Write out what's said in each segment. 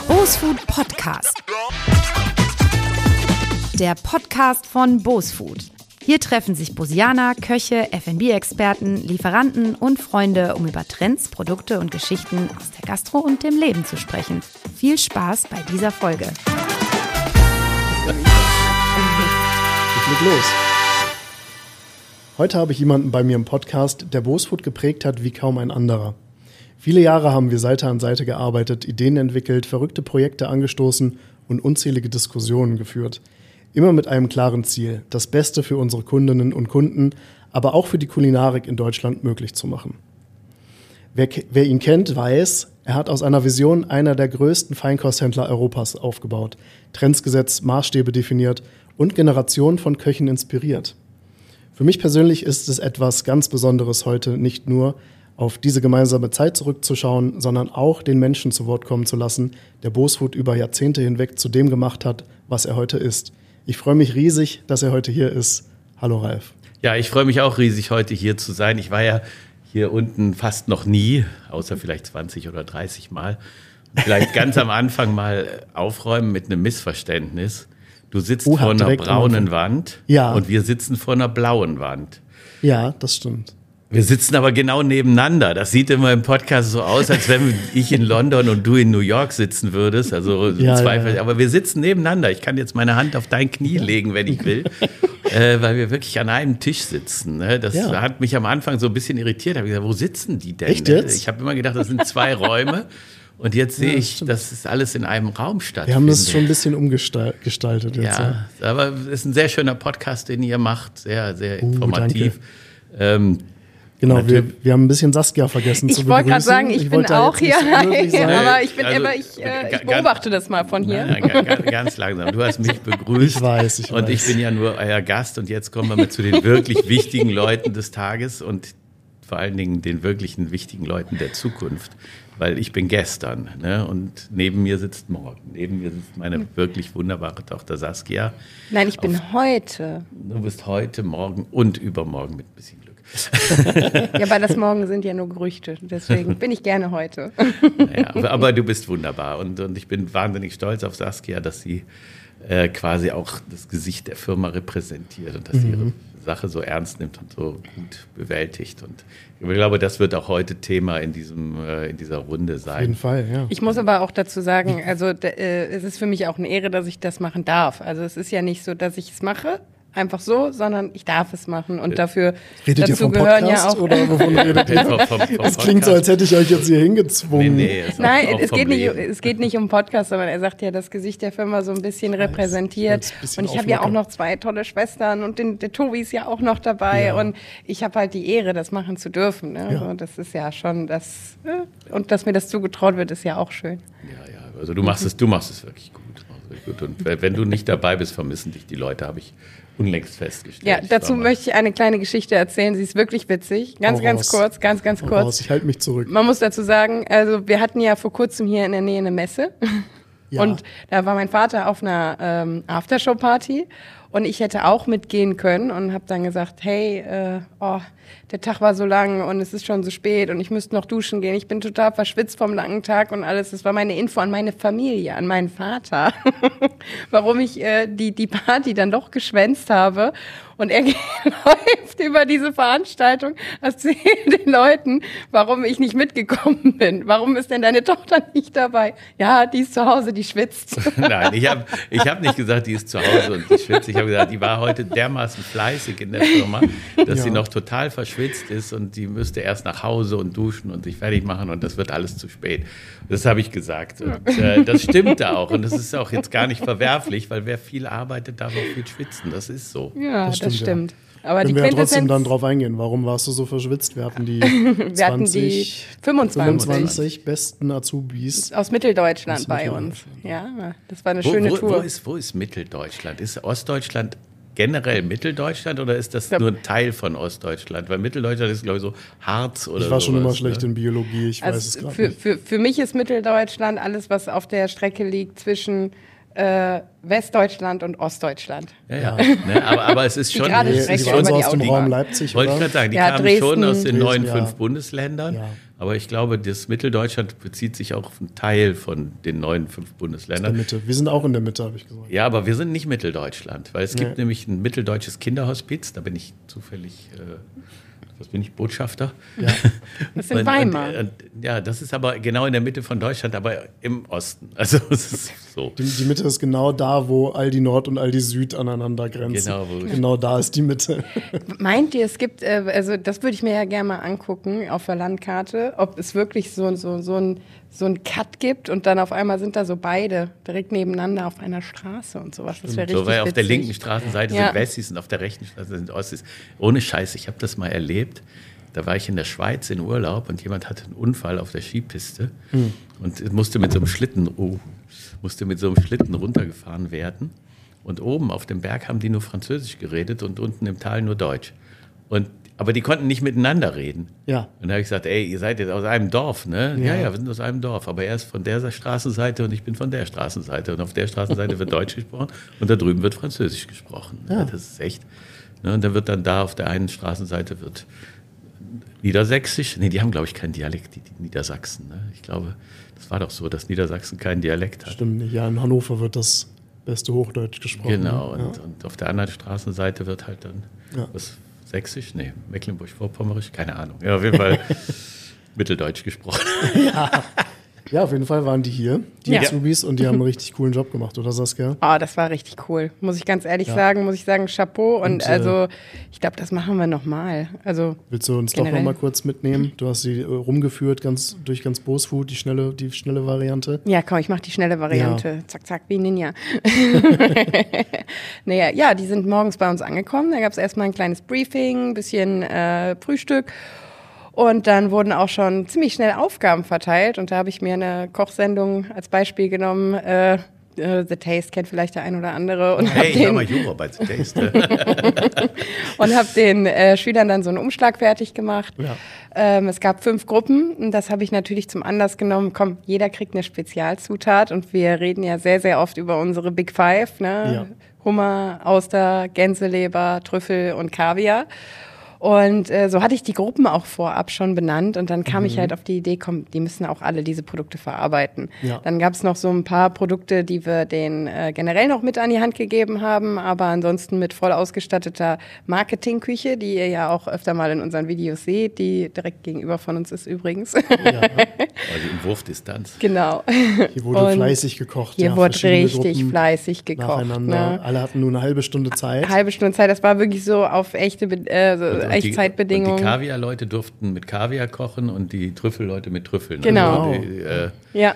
Bosfood Podcast. Der Podcast von Bosfood. Hier treffen sich Bosianer, Köche, F&B-Experten, Lieferanten und Freunde, um über Trends, Produkte und Geschichten aus der Gastro und dem Leben zu sprechen. Viel Spaß bei dieser Folge. Ich leg los. Heute habe ich jemanden bei mir im Podcast, der Bosfood geprägt hat wie kaum ein anderer. Viele Jahre haben wir Seite an Seite gearbeitet, Ideen entwickelt, verrückte Projekte angestoßen und unzählige Diskussionen geführt. Immer mit einem klaren Ziel, das Beste für unsere Kundinnen und Kunden, aber auch für die Kulinarik in Deutschland möglich zu machen. Wer ihn kennt, weiß, er hat aus einer Vision einer der größten Feinkosthändler Europas aufgebaut, Trends gesetzt, Maßstäbe definiert und Generationen von Köchen inspiriert. Für mich persönlich ist es etwas ganz Besonderes heute, nicht nur auf diese gemeinsame Zeit zurückzuschauen, sondern auch den Menschen zu Wort kommen zu lassen, der Bosfood über Jahrzehnte hinweg zu dem gemacht hat, was er heute ist. Ich freue mich riesig, dass er heute hier ist. Hallo Ralf. Ja, ich freue mich auch riesig, heute hier zu sein. Ich war ja hier unten fast noch nie, außer vielleicht 20 oder 30 Mal. Vielleicht ganz am Anfang mal aufräumen mit einem Missverständnis. Du sitzt vor einer braunen Wand, ja, und wir sitzen vor einer blauen Wand. Ja, das stimmt. Wir sitzen aber genau nebeneinander. Das sieht immer im Podcast so aus, als wenn ich in London und du in New York sitzen würdest. Also ja. Aber wir sitzen nebeneinander. Ich kann jetzt meine Hand auf dein Knie legen, wenn ich will, weil wir wirklich an einem Tisch sitzen. Das hat mich am Anfang so ein bisschen irritiert. Da habe ich gesagt, wo sitzen die denn? Echt jetzt? Ich habe immer gedacht, das sind zwei Räume. Und jetzt sehe ich, dass es alles in einem Raum stattfindet. Wir haben das schon ein bisschen umgestaltet jetzt. Ja, aber es ist ein sehr schöner Podcast, den ihr macht. Sehr, sehr informativ. Genau, wir haben ein bisschen Saskia vergessen zu begrüßen. Ich wollte gerade sagen, ich bin auch hier, aber ich beobachte das mal von hier. Nein, ganz langsam. Du hast mich begrüßt. Ich weiß. Und ich bin ja nur euer Gast. Und jetzt kommen wir mal zu den wirklich wichtigen Leuten des Tages und vor allen Dingen den wirklichen wichtigen Leuten der Zukunft. Weil ich bin gestern, ne? Und neben mir sitzt morgen. Neben mir sitzt meine wirklich wunderbare Tochter Saskia. Nein, ich bin heute. Du bist heute, morgen und übermorgen mit ein bisschen Glück. Ja, weil das Morgen sind ja nur Gerüchte. Deswegen bin ich gerne heute. Ja, aber du bist wunderbar. Und ich bin wahnsinnig stolz auf Saskia, dass sie quasi auch das Gesicht der Firma repräsentiert und dass sie ihre Sache so ernst nimmt und so gut bewältigt. Und ich glaube, das wird auch heute Thema in dieser Runde sein. Auf jeden Fall, ja. Ich muss aber auch dazu sagen, also es ist für mich auch eine Ehre, dass ich das machen darf. Also es ist ja nicht so, dass ich es mache, einfach so, sondern ich darf es machen und dazu gehören ja auch. Oder wovon redet ihr? Es klingt so, als hätte ich euch jetzt hier hingezwungen. Nein, es geht nicht um Podcast, sondern er sagt ja, das Gesicht der Firma so ein bisschen repräsentiert. Und ich habe ja auch noch 2 tolle Schwestern und der Tobi ist ja auch noch dabei und ich habe halt die Ehre, das machen zu dürfen. Ne? Ja. Also das ist ja schon das, und dass mir das zugetraut wird, ist ja auch schön. Ja, also du machst es wirklich gut. Und wenn du nicht dabei bist, vermissen dich die Leute, habe ich unlängst festgestellt. Ja, dazu möchte ich eine kleine Geschichte erzählen. Sie ist wirklich witzig. Ganz kurz. Ich halte mich zurück. Man muss dazu sagen, also wir hatten ja vor kurzem hier in der Nähe eine Messe. Ja. Und da war mein Vater auf einer Aftershow-Party und ich hätte auch mitgehen können und habe dann gesagt, hey, der Tag war so lang und es ist schon so spät und ich müsste noch duschen gehen. Ich bin total verschwitzt vom langen Tag und alles. Das war meine Info an meine Familie, an meinen Vater, warum ich die Party dann doch geschwänzt habe. Und er läuft über diese Veranstaltung, erzählt den Leuten, warum ich nicht mitgekommen bin. Warum ist denn deine Tochter nicht dabei? Ja, die ist zu Hause, die schwitzt. Nein, ich hab nicht gesagt, die ist zu Hause und die schwitzt. Ich habe gesagt, die war heute dermaßen fleißig in der Firma, dass sie noch total verschwitzt ist und die müsste erst nach Hause und duschen und sich fertig machen und das wird alles zu spät. Das habe ich gesagt. Und das stimmt auch. Und das ist auch jetzt gar nicht verwerflich, weil wer viel arbeitet, darf auch viel schwitzen. Das ist so. Ja, das stimmt. Aber können wir ja trotzdem dann drauf eingehen. Warum warst du so verschwitzt? Wir hatten die 25 besten Azubis aus Mitteldeutschland bei uns. Ja, das war eine schöne Tour. Wo ist Mitteldeutschland? Ist Ostdeutschland generell Mitteldeutschland oder ist das nur ein Teil von Ostdeutschland? Weil Mitteldeutschland ist, glaube ich, so Harz oder so. Ich war schon immer schlecht in Biologie, ich weiß es gerade nicht. Für mich ist Mitteldeutschland alles, was auf der Strecke liegt zwischen Westdeutschland und Ostdeutschland. Ja. Ne, aber es ist schon... Die waren so aus dem Raum Leipzig, wollte ich gerade sagen, die kamen Dresden, schon aus den neuen 5 Bundesländern. Ja. Aber ich glaube, das Mitteldeutschland bezieht sich auch auf einen Teil von den neuen 5 Bundesländern. In der Mitte. Wir sind auch in der Mitte, habe ich gesagt. Ja, aber wir sind nicht Mitteldeutschland, weil es gibt nämlich ein mitteldeutsches Kinderhospiz, da bin ich zufällig, was bin ich, Botschafter? Ja. Das ist in Weimar. Ja, das ist aber genau in der Mitte von Deutschland, aber im Osten. Also es ist so. Die Mitte ist genau da, wo Aldi Nord und Aldi Süd aneinander grenzen. Genau da ist die Mitte. Meint ihr, es gibt, also das würde ich mir ja gerne mal angucken auf der Landkarte, ob es wirklich so ein Cut gibt und dann auf einmal sind da so beide direkt nebeneinander auf einer Straße und sowas. Das wäre richtig So, weil auf der witzig. linken Straßenseite sind Wessis und auf der rechten Straße sind Ossis. Ohne Scheiß, ich habe das mal erlebt. Da war ich in der Schweiz in Urlaub und jemand hatte einen Unfall auf der Skipiste und musste mit so einem Schlitten runtergefahren werden. Und oben auf dem Berg haben die nur Französisch geredet und unten im Tal nur Deutsch. Aber die konnten nicht miteinander reden. Ja. Und da habe ich gesagt, ey, ihr seid jetzt aus einem Dorf, ne? Ja, wir sind aus einem Dorf. Aber er ist von der Straßenseite und ich bin von der Straßenseite. Und auf der Straßenseite wird Deutsch gesprochen und da drüben wird Französisch gesprochen. Ja. Das ist echt. Ne? Und dann wird dann da auf der einen Straßenseite wird Niedersächsisch. Nee, die haben, glaube ich, keinen Dialekt, die Niedersachsen. Ne? Ich glaube, das war doch so, dass Niedersachsen keinen Dialekt hat. Stimmt nicht. Ja, in Hannover wird das beste Hochdeutsch gesprochen. Genau. Und auf der anderen Straßenseite wird halt dann was Sächsisch? Nee, Mecklenburg-Vorpommerisch? Keine Ahnung. Ja, auf jeden Fall Mitteldeutsch gesprochen. Ja, auf jeden Fall waren die hier, die Azubis, und die haben einen richtig coolen Job gemacht, oder Saskia? Oh, das war richtig cool. Muss ich ganz ehrlich sagen, Chapeau. Und also, ich glaube, das machen wir nochmal. Also, willst du uns doch noch mal kurz mitnehmen? Du hast sie rumgeführt durch ganz Boosfood, die schnelle Variante. Ja, komm, ich mache die schnelle Variante. Ja. Zack, zack, wie Ninja. Naja, ja, die sind morgens bei uns angekommen. Da gab es erstmal ein kleines Briefing, ein bisschen Frühstück. Und dann wurden auch schon ziemlich schnell Aufgaben verteilt. Und da habe ich mir eine Kochsendung als Beispiel genommen. The Taste kennt vielleicht der ein oder andere. Und ich war mal Juror bei The Taste. Und habe den Schülern dann so einen Umschlag fertig gemacht. Ja. Es gab 5 Gruppen. Und das habe ich natürlich zum Anlass genommen. Komm, jeder kriegt eine Spezialzutat. Und wir reden ja sehr, sehr oft über unsere Big Five. Ne? Ja. Hummer, Auster, Gänseleber, Trüffel und Kaviar. Und so hatte ich die Gruppen auch vorab schon benannt und dann kam ich halt auf die Idee, komm, die müssen auch alle diese Produkte verarbeiten. Ja. Dann gab es noch so ein paar Produkte, die wir denen generell noch mit an die Hand gegeben haben, aber ansonsten mit voll ausgestatteter Marketingküche, die ihr ja auch öfter mal in unseren Videos seht, die direkt gegenüber von uns ist übrigens. Ja. Also in Wurfdistanz. Genau. Hier wurde fleißig gekocht. Hier wurde richtig fleißig gekocht. Ne? Alle hatten nur eine halbe Stunde Zeit. Das war wirklich so auf echte Echtzeitbedingungen. Und die Kaviar-Leute durften mit Kaviar kochen und die Trüffelleute mit Trüffeln. Genau. Also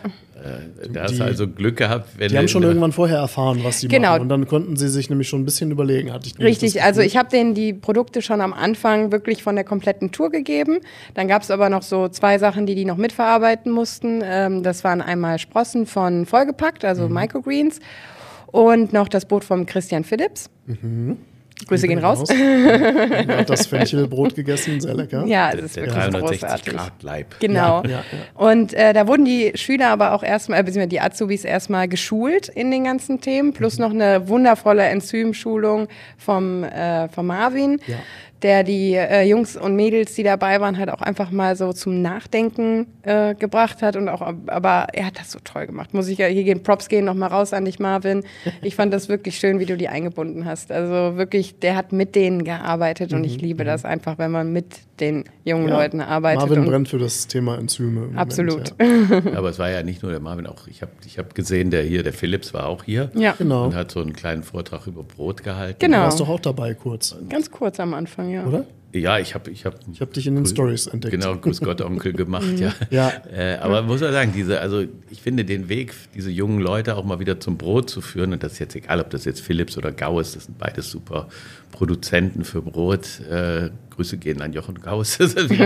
da hast du also Glück gehabt. Die haben schon irgendwann vorher erfahren, was sie machen. Und dann konnten sie sich nämlich schon ein bisschen überlegen. Richtig, also ich habe denen die Produkte schon am Anfang wirklich von der kompletten Tour gegeben. Dann gab es aber noch so 2 Sachen, die noch mitverarbeiten mussten. Das waren einmal Sprossen von Vollgepackt, also Microgreens. Und noch das Brot von Christian Philipps. Grüße gehen raus. Hat das Fenchelbrot gegessen, sehr lecker. Ja, es ist der wirklich 360 großartig. Grad Leib. Genau. Ja. Und da wurden die Schüler aber auch erstmal, beziehungsweise die Azubis erstmal geschult in den ganzen Themen, plus noch eine wundervolle Enzymschulung vom Marvin, der die Jungs und Mädels, die dabei waren, halt auch einfach mal so zum Nachdenken gebracht hat und auch, aber er hat das so toll gemacht. Muss ich ja hier Props gehen noch mal raus an dich, Marvin. Ich fand das wirklich schön, wie du die eingebunden hast. Also wirklich, der hat mit denen gearbeitet und ich liebe das einfach, wenn man mit den jungen Leuten arbeitet. Marvin brennt für das Thema Enzyme. Absolut. Moment, Aber es war ja nicht nur der Marvin, auch ich hab gesehen, der Philipps war auch hier und hat so einen kleinen Vortrag über Brot gehalten. Genau. Du warst doch auch dabei kurz. Ganz kurz am Anfang, ja. Oder? Ja, ich hab dich in den Stories entdeckt. Genau, Grüß Gott Onkel gemacht, aber muss man sagen, ich finde den Weg, diese jungen Leute auch mal wieder zum Brot zu führen, und das ist jetzt egal, ob das jetzt Philipps oder Gauß, das sind beides super Produzenten für Brot. Grüße gehen an Jochen Gauß.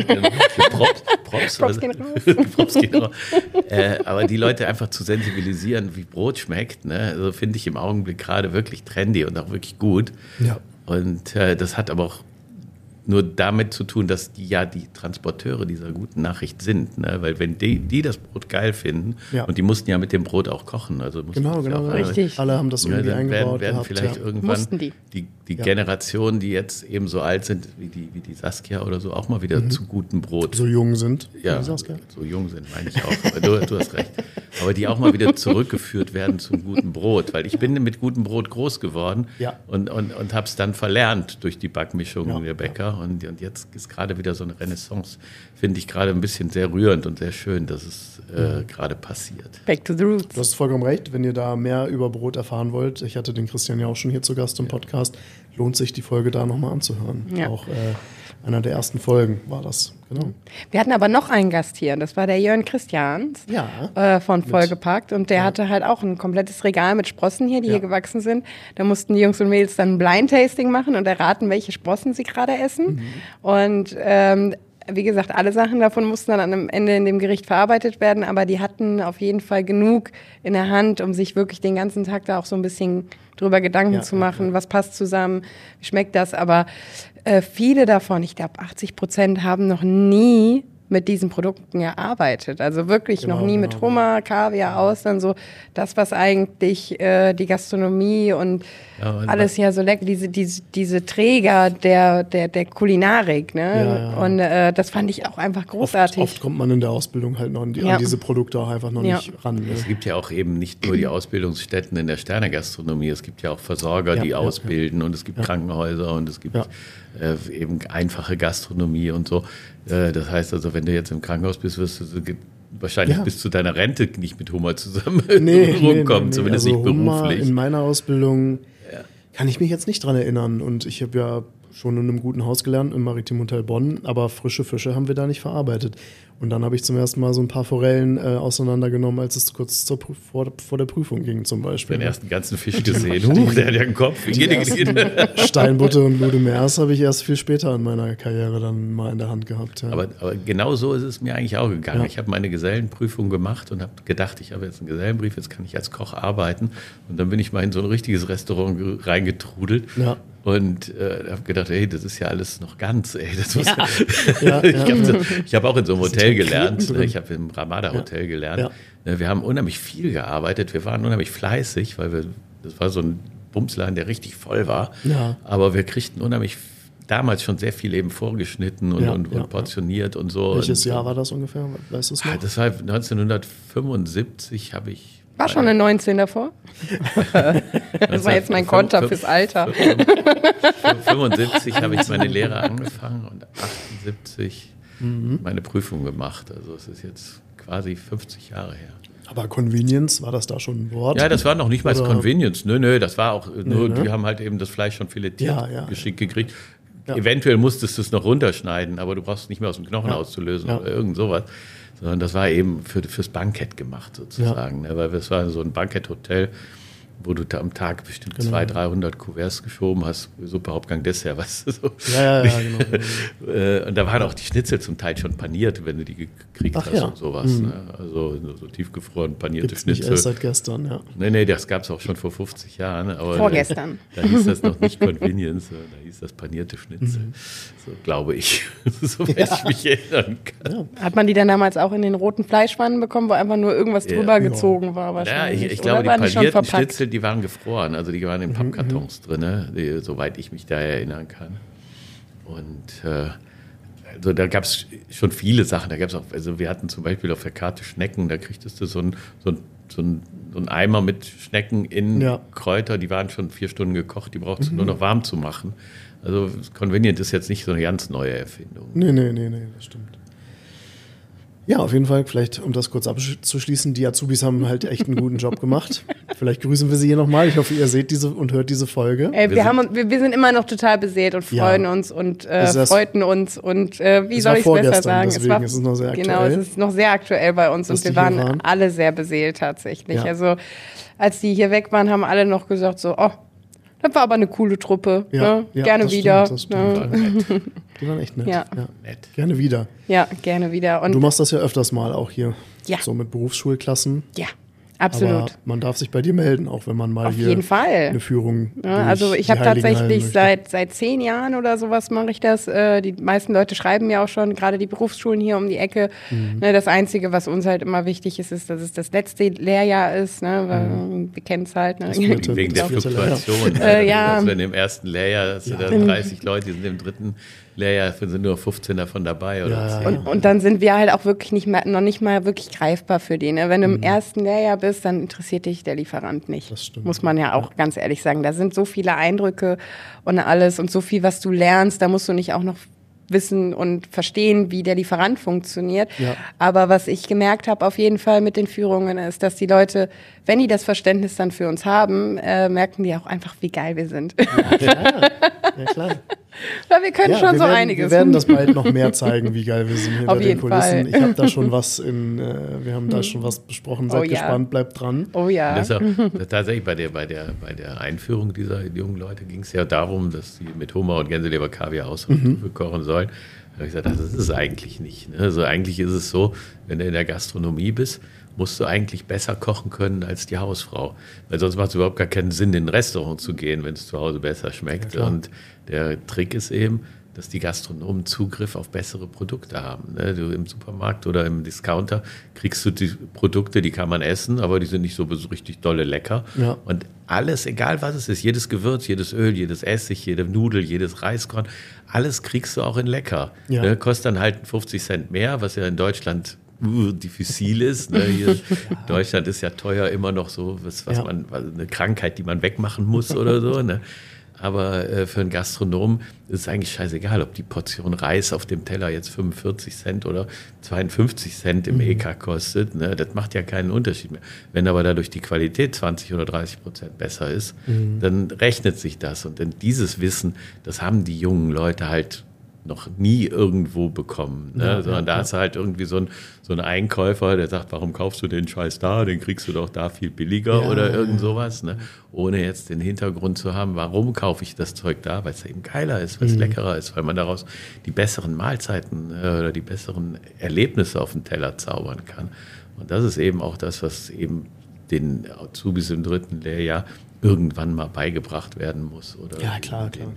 Props gehen raus. Props gehen raus. Aber die Leute einfach zu sensibilisieren, wie Brot schmeckt, ne? Also finde ich im Augenblick gerade wirklich trendy und auch wirklich gut. Ja. Und das hat aber auch nur damit zu tun, dass die ja die Transporteure dieser guten Nachricht sind. Ne? Weil wenn die das Brot geil finden, und die mussten ja mit dem Brot auch kochen. Also genau, richtig. Alle haben das irgendwie eingebaut. Werden vielleicht irgendwann die Generationen, die jetzt eben so alt sind, wie die Saskia oder so, auch mal wieder zu gutem Brot. So jung sind. Ja, so jung sind, meine ich auch. Du hast recht. Aber die auch mal wieder zurückgeführt werden zum guten Brot. Weil ich bin mit gutem Brot groß geworden und habe es dann verlernt durch die Backmischung der Bäcker. Und jetzt ist gerade wieder so eine Renaissance. Finde ich gerade ein bisschen sehr rührend und sehr schön, dass es gerade passiert. Back to the roots. Du hast vollkommen recht, wenn ihr da mehr über Brot erfahren wollt. Ich hatte den Christian ja auch schon hier zu Gast im Podcast. Lohnt sich, die Folge da nochmal anzuhören. Ja. Auch einer der ersten Folgen war das. Genau. Wir hatten aber noch einen Gast hier, das war der Jörn Christians von Vollgepackt. Und der hatte halt auch ein komplettes Regal mit Sprossen hier, die hier gewachsen sind. Da mussten die Jungs und Mädels dann ein Blind-Tasting machen und erraten, welche Sprossen sie gerade essen. Und wie gesagt, alle Sachen davon mussten dann am Ende in dem Gericht verarbeitet werden, aber die hatten auf jeden Fall genug in der Hand, um sich wirklich den ganzen Tag da auch so ein bisschen drüber Gedanken zu machen, was passt zusammen, wie schmeckt das, aber viele davon, ich glaube 80%, haben noch nie mit diesen Produkten gearbeitet. Also wirklich noch nie mit Hummer, Kaviar, Austern, so das, was eigentlich die Gastronomie und alles ja so lecker, diese Träger der Kulinarik, ne? Und das fand ich auch einfach großartig. Oft kommt man in der Ausbildung halt noch an diese Produkte auch einfach noch nicht ran. Ne? Es gibt ja auch eben nicht nur die Ausbildungsstätten in der Sternegastronomie, es gibt ja auch Versorger, die ausbilden und es gibt Krankenhäuser und es gibt eben einfache Gastronomie und so. Das heißt also, wenn du jetzt im Krankenhaus bist, wirst du wahrscheinlich bis zu deiner Rente nicht mit Hummer zusammen rumkommen, zumindest also nicht beruflich. In meiner Ausbildung kann ich mich jetzt nicht dran erinnern. Und ich habe ja schon in einem guten Haus gelernt, im Maritim Hotel Bonn, aber frische Fische haben wir da nicht verarbeitet. Und dann habe ich zum ersten Mal so ein paar Forellen auseinandergenommen, als es kurz vor der Prüfung ging zum Beispiel. Den ersten ganzen Fisch gesehen. Der hat ja einen Kopf. Steinbutte und Lude Meers habe ich erst viel später in meiner Karriere dann mal in der Hand gehabt. Ja. Aber genau so ist es mir eigentlich auch gegangen. Ja. Ich habe meine Gesellenprüfung gemacht und habe gedacht, ich habe jetzt einen Gesellenbrief, jetzt kann ich als Koch arbeiten. Und dann bin ich mal in so ein richtiges Restaurant reingetrudelt. Ja. Und habe gedacht, ey, das ist ja alles noch ganz, ey. Das muss ich habe auch in so einem Hotel gelernt. Ich habe im Ramada Hotel gelernt. Ja. Wir haben unheimlich viel gearbeitet. Wir waren unheimlich fleißig, weil das war so ein Bumsladen, der richtig voll war. Ja. Aber wir kriegten unheimlich damals schon sehr viel eben vorgeschnitten und portioniert und so. Welches Jahr war das ungefähr? Weißt du es noch? Das war 1975 habe ich. War schon eine 19 davor? Das war jetzt mein Konter fürs Alter. 75 habe ich meine Lehre angefangen und 78 meine Prüfung gemacht. Also es ist jetzt quasi 50 Jahre her. Aber Convenience, war das da schon ein Wort? Ja, das war noch nicht mal Convenience. Nö, das war auch nur, die haben halt eben das Fleisch schon filetiert geschickt gekriegt. Ja. Eventuell musstest du es noch runterschneiden, aber du brauchst es nicht mehr aus dem Knochen auszulösen oder irgend sowas. Sondern das war eben fürs Bankett gemacht sozusagen. Ja. Weil es war so ein Banketthotel, wo du da am Tag bestimmt 200-300 Kuverts geschoben hast, Suppe, Hauptgang, Dessert, weißt du so. Ja, genau. Und da waren auch die Schnitzel zum Teil schon paniert, wenn du die gekriegt hast und sowas. Ne? Also so tiefgefroren panierte Gibt's Schnitzel. Nicht erst seit gestern, ja. Nee, das gab es auch schon vor 50 Jahren. Aber vorgestern. Da hieß das noch nicht Convenience, da hieß das panierte Schnitzel. So glaube ich, soweit ich mich erinnern kann. Ja. Hat man die dann damals auch in den roten Fleischwannen bekommen, wo einfach nur irgendwas drüber gezogen war wahrscheinlich? Ja, ich glaube, die panierten Schnitzel, die waren gefroren, also die waren in Pappkartons drin, soweit ich mich da erinnern kann. Und also da gab es schon viele Sachen. Da gab es auch, also wir hatten zum Beispiel auf der Karte Schnecken, da kriegtest du so ein Eimer mit Schnecken in Kräuter, die waren schon 4 Stunden gekocht, die brauchst du nur noch warm zu machen. Also Convenient ist jetzt nicht so eine ganz neue Erfindung. Nee, das stimmt. Ja, auf jeden Fall, vielleicht, um das kurz abzuschließen, die Azubis haben halt echt einen guten Job gemacht. Vielleicht grüßen wir sie hier nochmal. Ich hoffe, ihr seht diese und hört diese Folge. Wir sind immer noch total beseelt und freuen uns und freuten uns. Und wie soll ich es besser sagen? Deswegen ist es noch sehr aktuell. Genau, es ist noch sehr aktuell bei uns und wir waren alle sehr beseelt tatsächlich. Ja. Also als die hier weg waren, haben alle noch gesagt so, oh, das war aber eine coole Truppe. Ja, ne? Gerne wieder. Stimmt. Die waren echt nett. Ja. Nett. Gerne wieder. Ja, gerne wieder. Und du machst das ja öfters mal auch hier. Ja. So mit Berufsschulklassen. Ja. Absolut. Aber man darf sich bei dir melden, auch wenn man mal Auf hier jeden Fall. eine Führung Ja, also ich habe tatsächlich seit 10 Jahren oder sowas mache ich das. Die meisten Leute schreiben mir auch schon, gerade die Berufsschulen hier um die Ecke. Ne, das Einzige, was uns halt immer wichtig ist, ist, dass es das letzte Lehrjahr ist. Ne, weil wir kennen es halt. Ne? Wegen der Fluktuation. Ja. Also wenn im ersten Lehrjahr hast du dann 30 Leute, die sind im dritten Lehrjahr, sind nur 15 davon dabei. Oder 10. Und dann sind wir halt auch wirklich noch nicht mal wirklich greifbar für die. Ne? Wenn du im ersten Lehrjahr bist, dann interessiert dich der Lieferant nicht. Das stimmt. Muss man ja auch ganz ehrlich sagen. Da sind so viele Eindrücke und alles und so viel, was du lernst. Da musst du nicht auch noch wissen und verstehen, wie der Lieferant funktioniert. Ja. Aber was ich gemerkt habe auf jeden Fall mit den Führungen ist, dass die Leute, wenn die das Verständnis dann für uns haben, merken die auch einfach, wie geil wir sind. Ja, klar. Ja, klar. Weil wir können schon so einiges. Wir werden das bald noch mehr zeigen, wie geil wir sind hier auf bei den Kulissen. Fall. Ich habe da schon was wir haben da schon was besprochen. Seid gespannt, bleibt dran. Oh ja. Das auch, tatsächlich bei der Einführung dieser jungen Leute ging es ja darum, dass sie mit Hummer und Gänseleber Kaviar Ausrüstung kochen sollen. Da habe ich gesagt, das ist es eigentlich nicht. Ne? Also eigentlich ist es so, wenn du in der Gastronomie bist, musst du eigentlich besser kochen können als die Hausfrau. Weil sonst macht es überhaupt gar keinen Sinn, in ein Restaurant zu gehen, wenn es zu Hause besser schmeckt. Ja, und der Trick ist eben, dass die Gastronomen Zugriff auf bessere Produkte haben. Ne? Du im Supermarkt oder im Discounter kriegst du die Produkte, die kann man essen, aber die sind nicht so richtig dolle lecker. Ja. Und alles, egal was es ist, jedes Gewürz, jedes Öl, jedes Essig, jede Nudel, jedes Reiskorn, alles kriegst du auch in lecker. Ja. Ne? Kostet dann halt 50 Cent mehr, was ja in Deutschland diffizil ist. Ne? Hier Deutschland ist ja teuer immer noch so, man, eine Krankheit, die man wegmachen muss oder so. Ne? Aber für einen Gastronom ist es eigentlich scheißegal, ob die Portion Reis auf dem Teller jetzt 45 Cent oder 52 Cent im EK kostet. Ne? Das macht ja keinen Unterschied mehr. Wenn aber dadurch die Qualität 20 oder 30% besser ist, dann rechnet sich das. Und denn dieses Wissen, das haben die jungen Leute halt noch nie irgendwo bekommen, ne? Sondern da ist halt irgendwie so ein Einkäufer, der sagt, warum kaufst du den Scheiß da, den kriegst du doch da viel billiger oder irgend sowas, ne? Ohne jetzt den Hintergrund zu haben, warum kaufe ich das Zeug da, weil es eben geiler ist, weil es leckerer ist, weil man daraus die besseren Mahlzeiten oder die besseren Erlebnisse auf den Teller zaubern kann. Und das ist eben auch das, was eben den Azubis im 3. Lehrjahr irgendwann mal beigebracht werden muss. Oder klar. Den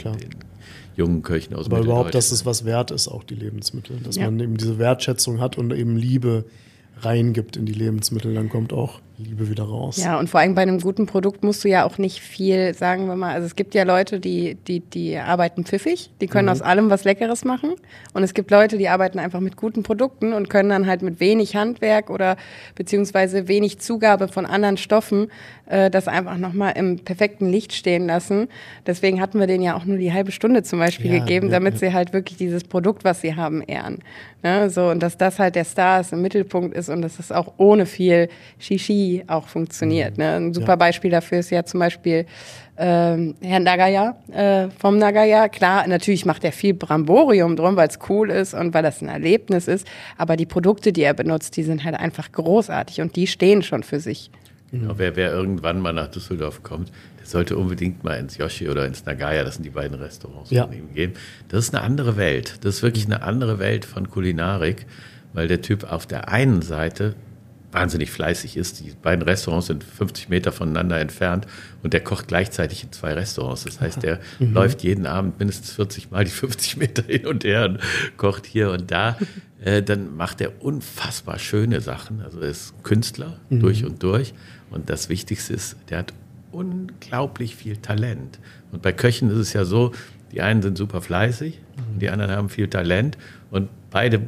jungen Köchen aus Aber überhaupt, dass es was wert ist, auch die Lebensmittel. Dass man eben diese Wertschätzung hat und eben Liebe reingibt in die Lebensmittel, dann kommt auch Liebe wieder raus. Ja, und vor allem bei einem guten Produkt musst du ja auch nicht viel, sagen wir mal, also es gibt ja Leute, die arbeiten pfiffig, die können aus allem was Leckeres machen und es gibt Leute, die arbeiten einfach mit guten Produkten und können dann halt mit wenig Handwerk oder beziehungsweise wenig Zugabe von anderen Stoffen das einfach nochmal im perfekten Licht stehen lassen. Deswegen hatten wir denen ja auch nur die halbe Stunde zum Beispiel gegeben, damit sie halt wirklich dieses Produkt, was sie haben, ehren. Ne? So, und dass das halt der Star ist, im Mittelpunkt ist und dass es auch ohne viel Shishi auch funktioniert. Ne? Ein super Beispiel dafür ist ja zum Beispiel Herr Nagaya vom Nagaya. Klar, natürlich macht er viel Bramborium drum, weil es cool ist und weil das ein Erlebnis ist. Aber die Produkte, die er benutzt, die sind halt einfach großartig und die stehen schon für sich. Genau, wer irgendwann mal nach Düsseldorf kommt, der sollte unbedingt mal ins Yoshi oder ins Nagaya, das sind die beiden Restaurants von ihm, gehen. Das ist eine andere Welt. Das ist wirklich eine andere Welt von Kulinarik, weil der Typ auf der einen Seite wahnsinnig fleißig ist. Die beiden Restaurants sind 50 Meter voneinander entfernt und der kocht gleichzeitig in 2 Restaurants. Das heißt, der läuft jeden Abend mindestens 40 Mal die 50 Meter hin und her und kocht hier und da. Dann macht er unfassbar schöne Sachen. Also er ist Künstler durch und durch. Und das Wichtigste ist, der hat unglaublich viel Talent. Und bei Köchen ist es ja so, die einen sind super fleißig und die anderen haben viel Talent und beide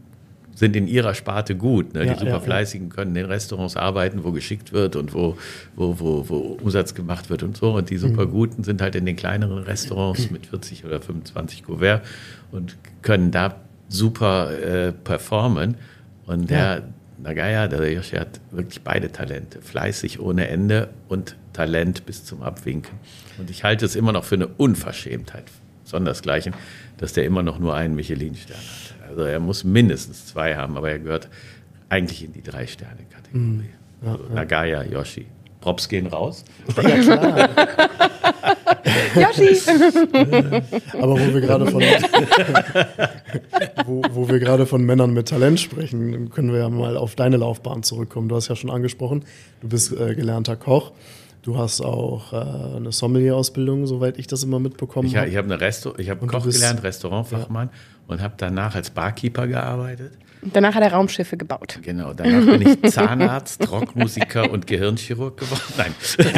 sind in ihrer Sparte gut. Ne? Die super Fleißigen können in Restaurants arbeiten, wo geschickt wird und wo Umsatz gemacht wird und so. Und die super Guten sind halt in den kleineren Restaurants mit 40 oder 25 Kuvert und können da super performen. Und der Nagaya, der Yoshi, hat wirklich beide Talente. Fleißig ohne Ende und Talent bis zum Abwinken. Und ich halte es immer noch für eine Unverschämtheit, sondersgleichen, dass der immer noch nur einen Michelin-Stern hat. Also er muss mindestens 2 haben, aber er gehört eigentlich in die 3-Sterne-Kategorie. Also Nagaya, Yoshi. Props gehen raus. Ja, klar. Yoshi! Aber wo wir gerade von Männern mit Talent sprechen, können wir ja mal auf deine Laufbahn zurückkommen. Du hast ja schon angesprochen, du bist gelernter Koch. Du hast auch eine Sommelier-Ausbildung, soweit ich das immer mitbekommen habe. Ich habe Koch gelernt, Restaurantfachmann und habe danach als Barkeeper gearbeitet. Und danach hat er Raumschiffe gebaut. Genau, danach bin ich Zahnarzt, Rockmusiker und Gehirnchirurg geworden. Nein.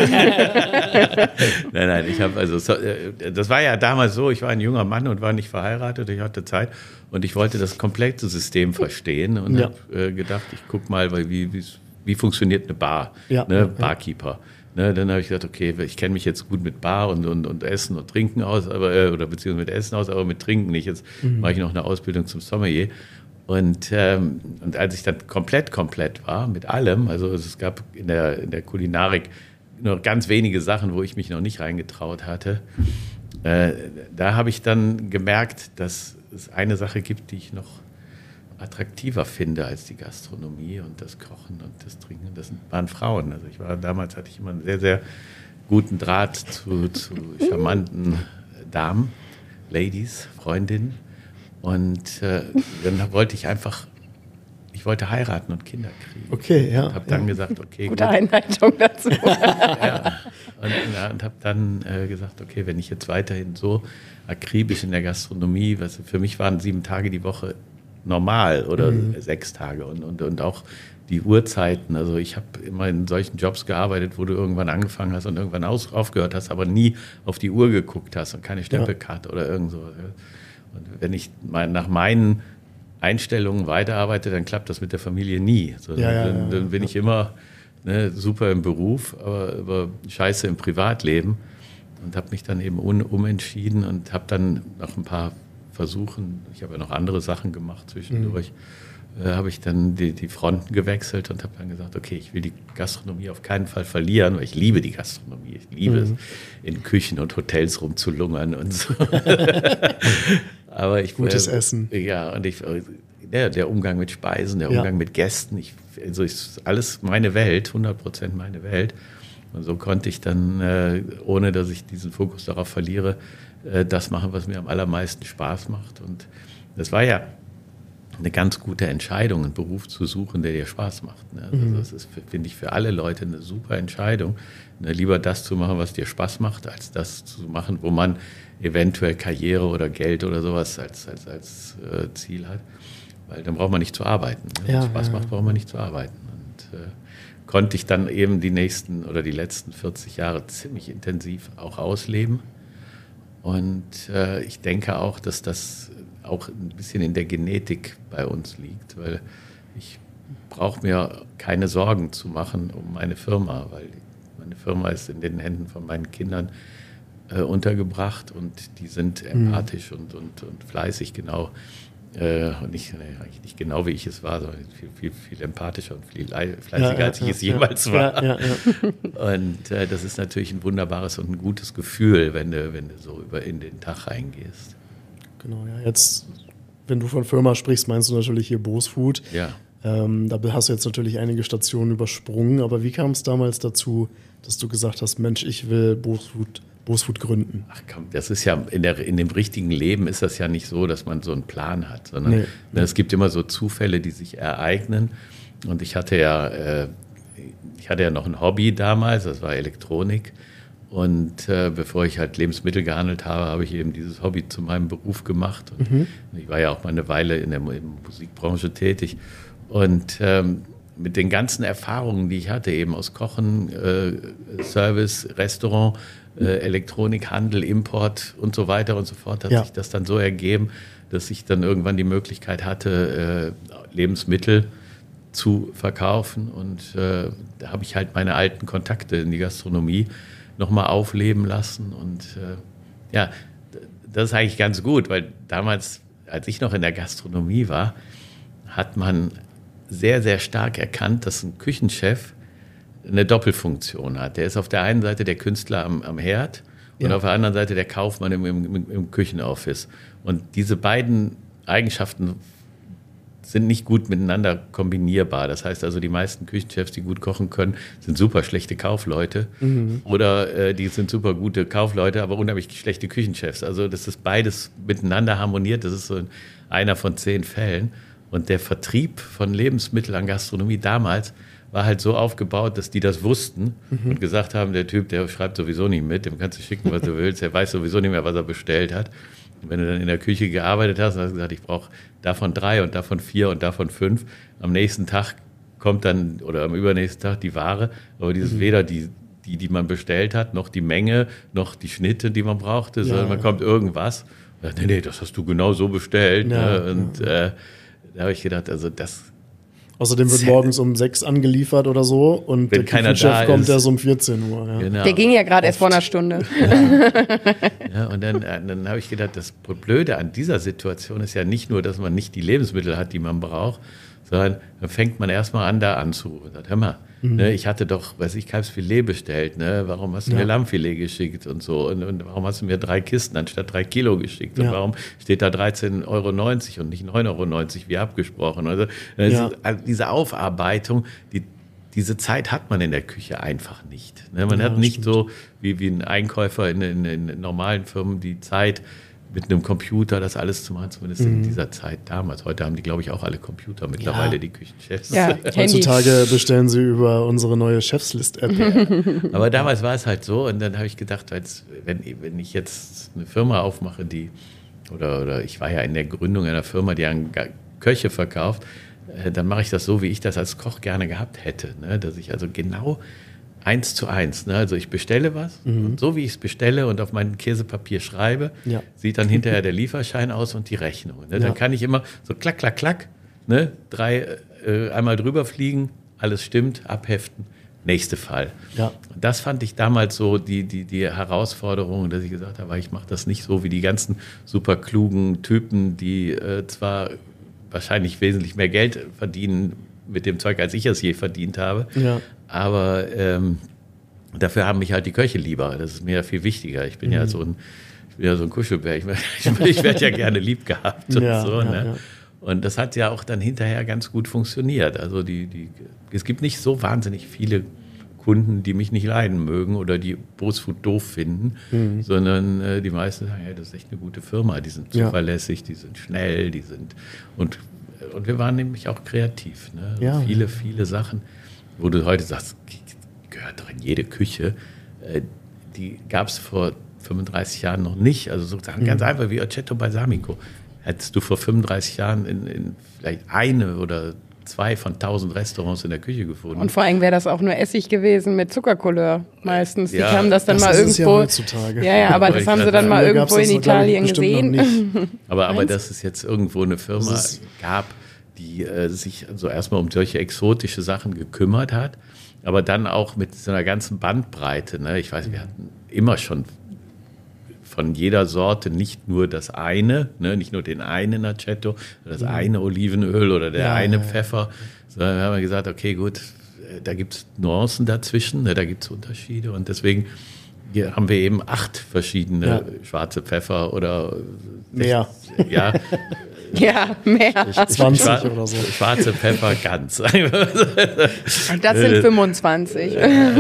Nein, ich habe das war ja damals so, ich war ein junger Mann und war nicht verheiratet, ich hatte Zeit und ich wollte das komplette System verstehen und habe gedacht, ich gucke mal, wie funktioniert eine Bar, Barkeeper. Ne, dann habe ich gesagt, okay, ich kenne mich jetzt gut mit Bar und Essen und Trinken aus, oder beziehungsweise mit Essen aus, aber mit Trinken nicht. Jetzt mache ich noch eine Ausbildung zum Sommelier. Und als ich dann komplett war mit allem, also es gab in der Kulinarik nur ganz wenige Sachen, wo ich mich noch nicht reingetraut hatte, da habe ich dann gemerkt, dass es eine Sache gibt, die ich noch attraktiver finde als die Gastronomie und das Kochen und das Trinken. Das waren Frauen. Also damals hatte ich immer einen sehr, sehr guten Draht zu charmanten Damen, Ladies, Freundinnen. Und dann wollte ich heiraten und Kinder kriegen. Okay, ja. Und habe dann gesagt, okay, gute Einleitung dazu. Und habe dann gesagt, okay, wenn ich jetzt weiterhin so akribisch in der Gastronomie, für mich waren 7 Tage die Woche normal oder 6 Tage und auch die Uhrzeiten. Also ich habe immer in solchen Jobs gearbeitet, wo du irgendwann angefangen hast und irgendwann aufgehört hast, aber nie auf die Uhr geguckt hast und keine Stempelkarte oder irgend so. Und wenn ich nach meinen Einstellungen weiterarbeite, dann klappt das mit der Familie nie. Dann bin ich immer super im Beruf, aber scheiße im Privatleben und habe mich dann eben umentschieden und habe dann nach ein paar Versuchen, ich habe ja noch andere Sachen gemacht zwischendurch, habe ich dann die Fronten gewechselt und habe dann gesagt, okay, ich will die Gastronomie auf keinen Fall verlieren, weil ich liebe die Gastronomie. Ich liebe es, in Küchen und Hotels rumzulungern und so. Aber Gutes Essen. Ja, und der Umgang mit Speisen, der Umgang mit Gästen, ist alles meine Welt, 100% meine Welt. Und so konnte ich dann, ohne dass ich diesen Fokus darauf verliere, das machen, was mir am allermeisten Spaß macht. Und das war ja eine ganz gute Entscheidung, einen Beruf zu suchen, der dir Spaß macht. Ne? Also das ist, finde ich, für alle Leute eine super Entscheidung. Lieber das zu machen, was dir Spaß macht, als das zu machen, wo man eventuell Karriere oder Geld oder sowas als Ziel hat. Weil dann braucht man nicht zu arbeiten. Ne? Wenn es Spaß macht, braucht man nicht zu arbeiten. Und konnte ich dann eben die letzten 40 Jahre ziemlich intensiv auch ausleben. Und ich denke auch, dass das auch ein bisschen in der Genetik bei uns liegt, weil ich brauche mir keine Sorgen zu machen um meine Firma, weil meine Firma ist in den Händen von meinen Kindern untergebracht und die sind empathisch und fleißig, genau. Und nicht genau, wie ich es war, sondern viel empathischer und viel fleißiger, als ich es jemals war. Ja. Und das ist natürlich ein wunderbares und ein gutes Gefühl, wenn du so in den Tag reingehst. Genau, ja. Jetzt, wenn du von Firma sprichst, meinst du natürlich hier Bosfood. Ja. Da hast du jetzt natürlich einige Stationen übersprungen, aber wie kam es damals dazu, dass du gesagt hast, Mensch, ich will Bosfood gründen? Ach komm, das ist ja, in dem richtigen Leben ist das ja nicht so, dass man so einen Plan hat, sondern es gibt immer so Zufälle, die sich ereignen. Und ich hatte ja noch ein Hobby damals, das war Elektronik. Und bevor ich halt Lebensmittel gehandelt habe ich eben dieses Hobby zu meinem Beruf gemacht. Und ich war ja auch mal eine Weile in der Musikbranche tätig. Und mit den ganzen Erfahrungen, die ich hatte, eben aus Kochen, Service, Restaurant, Elektronik, Handel, Import und so weiter und so fort, hat sich das dann so ergeben, dass ich dann irgendwann die Möglichkeit hatte, Lebensmittel zu verkaufen. Und da habe ich halt meine alten Kontakte in die Gastronomie nochmal aufleben lassen. Und das ist eigentlich ganz gut, weil damals, als ich noch in der Gastronomie war, hat man sehr, sehr stark erkannt, dass ein Küchenchef eine Doppelfunktion hat. Der ist auf der einen Seite der Künstler am Herd und auf der anderen Seite der Kaufmann im Küchenoffice. Und diese beiden Eigenschaften sind nicht gut miteinander kombinierbar. Das heißt also, die meisten Küchenchefs, die gut kochen können, sind super schlechte Kaufleute oder die sind super gute Kaufleute, aber unheimlich schlechte Küchenchefs. Also das ist beides miteinander harmoniert, das ist so einer von 10 Fällen. Und der Vertrieb von Lebensmitteln an Gastronomie damals war halt so aufgebaut, dass die das wussten und gesagt haben, der Typ, der schreibt sowieso nicht mit, dem kannst du schicken, was du willst, der weiß sowieso nicht mehr, was er bestellt hat. Und wenn du dann in der Küche gearbeitet hast, hast du gesagt, ich brauche davon 3 und davon 4 und davon 5. Am nächsten Tag kommt dann, oder am übernächsten Tag die Ware, aber dieses weder die man bestellt hat, noch die Menge, noch die Schnitte, die man brauchte, sondern man kommt irgendwas. Und sagt, nee, das hast du genau so bestellt. Ja, ne? Und da habe ich gedacht, also das... Außerdem wird morgens um 6 angeliefert oder so und wenn der keiner Küchenchef da kommt ist. erst um 14 Uhr. Ja. Genau. Der ging ja gerade erst vor einer Stunde. Ja, und dann habe ich gedacht, das Blöde an dieser Situation ist ja nicht nur, dass man nicht die Lebensmittel hat, die man braucht, sondern dann fängt man erstmal an, da anzurufen. Sagt, hör mal, ne, ich hatte doch, Kalbsfilet bestellt, ne? Warum hast du mir Lammfilet geschickt und so? Und warum hast du mir 3 Kisten anstatt 3 Kilo geschickt? Und warum steht da 13,90 € und nicht 9,90 € wie abgesprochen? Also diese Aufarbeitung, diese Zeit hat man in der Küche einfach nicht. Ne? Man hat nicht so wie ein Einkäufer in normalen Firmen die Zeit, mit einem Computer das alles zu machen, zumindest in dieser Zeit damals. Heute haben die, glaube ich, auch alle Computer mittlerweile, die Küchenchefs. Ja, Heutzutage bestellen sie über unsere neue Chefslist-App. Aber damals war es halt so und dann habe ich gedacht, wenn ich jetzt eine Firma aufmache, oder ich war ja in der Gründung einer Firma, die an Köche verkauft, dann mache ich das so, wie ich das als Koch gerne gehabt hätte. Ne? Dass ich also genau 1:1. Ne? Also ich bestelle was und so wie ich es bestelle und auf mein Käsepapier schreibe, sieht dann hinterher der Lieferschein aus und die Rechnung. Ne? Dann kann ich immer so klack, klack, klack, ne? 3 einmal drüber fliegen, alles stimmt, abheften, nächste Fall. Ja. Und das fand ich damals so die Herausforderung, dass ich gesagt habe, ich mache das nicht so wie die ganzen super klugen Typen, die zwar wahrscheinlich wesentlich mehr Geld verdienen mit dem Zeug, als ich es je verdient habe. Ja. Aber dafür haben mich halt die Köche lieber. Das ist mir ja viel wichtiger. Ich bin ja so ein Kuschelbär. Ich werde ja gerne lieb gehabt und so. Ne? Ja. Und das hat ja auch dann hinterher ganz gut funktioniert. Also es gibt nicht so wahnsinnig viele Kunden, die mich nicht leiden mögen oder die Bosfood doof finden, sondern die meisten sagen, das ist echt eine gute Firma. Die sind zuverlässig, die sind schnell, und wir waren nämlich auch kreativ. Ne? Ja. Viele, viele Sachen, wo du heute sagst, gehört doch in jede Küche, die gab es vor 35 Jahren noch nicht. Also so Sachen ganz einfach wie Aceto Balsamico. Hättest du vor 35 Jahren in vielleicht 1 oder 2 von 1000 Restaurants in der Küche gefunden. Und vor allem wäre das auch nur Essig gewesen mit Zuckercouleur meistens. Die haben das dann das mal ist irgendwo. Ja, heutzutage. Ja, aber das haben sie dann mal irgendwo in Italien gesehen. Aber dass es jetzt irgendwo eine Firma gab, die sich so erstmal um solche exotische Sachen gekümmert hat, aber dann auch mit so einer ganzen Bandbreite. Ne? Ich weiß, wir hatten immer schon von jeder Sorte nicht nur das eine, ne? Nicht nur den einen Aceto, das eine Olivenöl oder der eine Pfeffer, sondern wir haben gesagt, okay, gut, da gibt es Nuancen dazwischen, ne? Da gibt es Unterschiede und deswegen hier haben wir eben 8 verschiedene schwarze Pfeffer oder mehr. Ja, mehr. 20 oder so. Schwarze Pfeffer ganz. Das sind 25.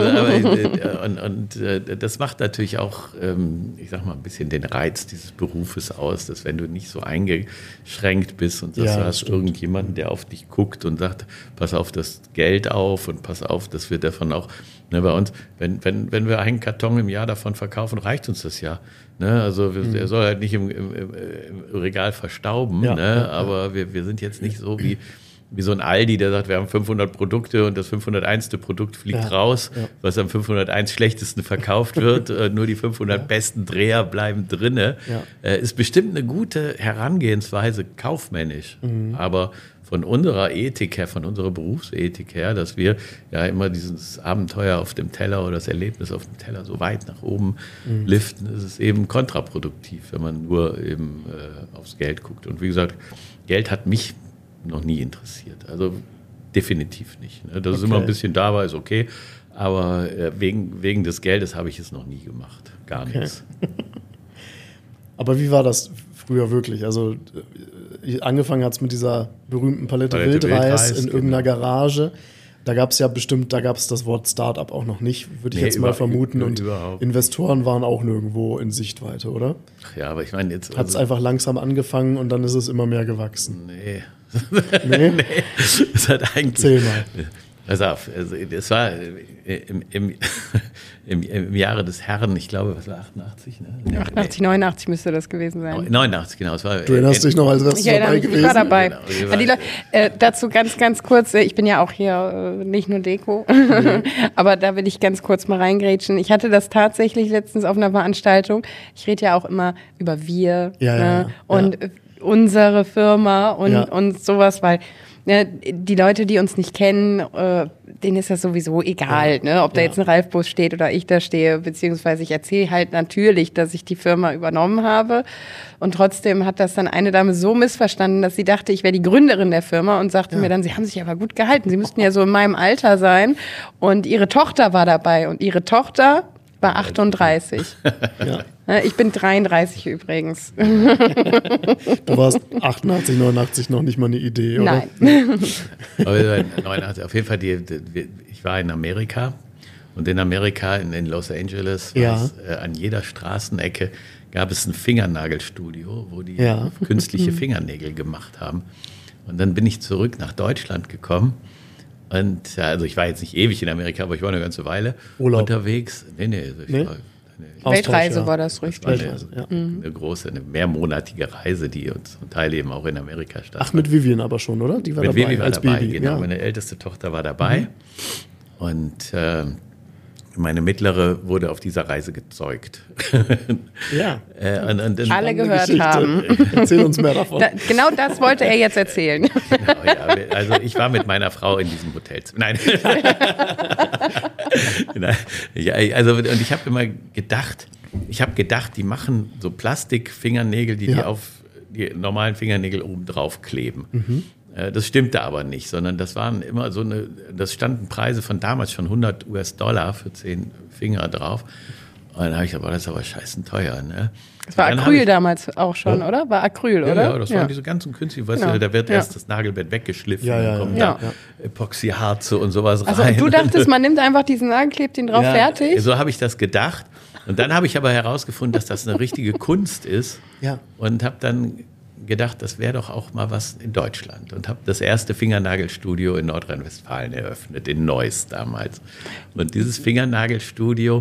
Und das macht natürlich auch, ich sag mal, ein bisschen den Reiz dieses Berufes aus, dass wenn du nicht so eingeschränkt bist und dass du hast irgendjemanden, der auf dich guckt und sagt, pass auf das Geld auf und pass auf, dass wir davon auch, ne, bei uns, wenn wir einen Karton im Jahr davon verkaufen, reicht uns das ja. Ne, also er soll halt nicht im Regal verstauben, aber wir sind jetzt nicht so wie so ein Aldi, der sagt, wir haben 500 Produkte und das 501. Produkt fliegt raus, was am 501 schlechtesten verkauft wird. Nur die 500 besten Dreher bleiben drinne. Ist bestimmt eine gute Herangehensweise kaufmännisch, aber von unserer Ethik her, von unserer Berufsethik her, dass wir ja immer dieses Abenteuer auf dem Teller oder das Erlebnis auf dem Teller so weit nach oben liften, ist es eben kontraproduktiv, wenn man nur eben aufs Geld guckt. Und wie gesagt, Geld hat mich noch nie interessiert. Also definitiv nicht. Dass es immer ein bisschen da war, ist okay. Aber wegen des Geldes habe ich es noch nie gemacht. Gar nichts. Aber wie war das früher wirklich? Also angefangen hat es mit dieser berühmten Palette Wildreis in irgendeiner Garage. Da gab es das Wort Startup auch noch nicht, würde ich jetzt mal vermuten. Und Investoren waren auch nirgendwo in Sichtweite, oder? Ach ja, aber ich meine jetzt... Hat es einfach langsam angefangen und dann ist es immer mehr gewachsen. Nee. Nee? Es hat eigentlich... Erzähl mal. Pass auf, also es war im Jahre des Herrn, ich glaube, was war 88? Ne? 88, 89 müsste das gewesen sein. 89, genau. Es war, Du erinnerst dich noch, als wärst du dabei gewesen? Ich war dabei. Genau, dazu ganz kurz, ich bin ja auch hier nicht nur Deko, aber da will ich ganz kurz mal reingrätschen. Ich hatte das tatsächlich letztens auf einer Veranstaltung. Ich rede ja auch immer über wir und unsere Firma und sowas, weil die Leute, die uns nicht kennen, denen ist das sowieso egal, ne? Ob da jetzt ein Ralf-Bus steht oder ich da stehe, beziehungsweise ich erzähle halt natürlich, dass ich die Firma übernommen habe. Und trotzdem hat das dann eine Dame so missverstanden, dass sie dachte, ich wäre die Gründerin der Firma und sagte mir dann, sie haben sich aber gut gehalten, sie müssten ja so in meinem Alter sein. Und ihre Tochter war dabei und ihre Tochter war 38. Ich bin 33 übrigens. Du warst 88, 89 noch nicht mal eine Idee, oder? Nein. Aber 89, auf jeden Fall, ich war in Amerika und in Amerika, in Los Angeles, an jeder Straßenecke gab es ein Fingernagelstudio, wo die künstliche Fingernägel gemacht haben. Und dann bin ich zurück nach Deutschland gekommen. Und also ich war jetzt nicht ewig in Amerika, aber ich war eine ganze Weile unterwegs. Weltreise war das richtig. Eine große, eine mehrmonatige Reise, die uns zum Teil eben auch in Amerika stattfand. Ach, mit Vivian aber schon, oder? Die war mit dabei Vivi war als dabei, Baby. genau. Meine älteste Tochter war dabei. Und meine mittlere wurde auf dieser Reise gezeugt. Ja. Und alle gehört haben. Erzähl uns mehr davon. Genau das wollte er jetzt erzählen. Genau, also ich war mit meiner Frau in diesem Hotelzimmer. Nein. Und ich habe immer gedacht, die machen so Plastikfingernägel, die auf die normalen Fingernägel oben drauf kleben. Das stimmte aber nicht, sondern das waren immer das standen Preise von damals schon $100 für 10 Finger drauf. Und dann habe ich gesagt, das ist aber scheißen teuer. Ne? Das war Acryl damals auch schon, oder? War Acryl, oder? Ja, das waren diese ganzen künstlichen, weißt du, da wird erst das Nagelbett weggeschliffen, dann kommt da Epoxyharze und sowas rein. Also du dachtest, man nimmt einfach diesen Nagel, klebt den drauf, fertig? So habe ich das gedacht. Und dann habe ich aber herausgefunden, dass das eine richtige Kunst ist. Ja. Und habe dann gedacht, das wäre doch auch mal was in Deutschland. Und habe das erste Fingernagelstudio in Nordrhein-Westfalen eröffnet, in Neuss damals. Und dieses Fingernagelstudio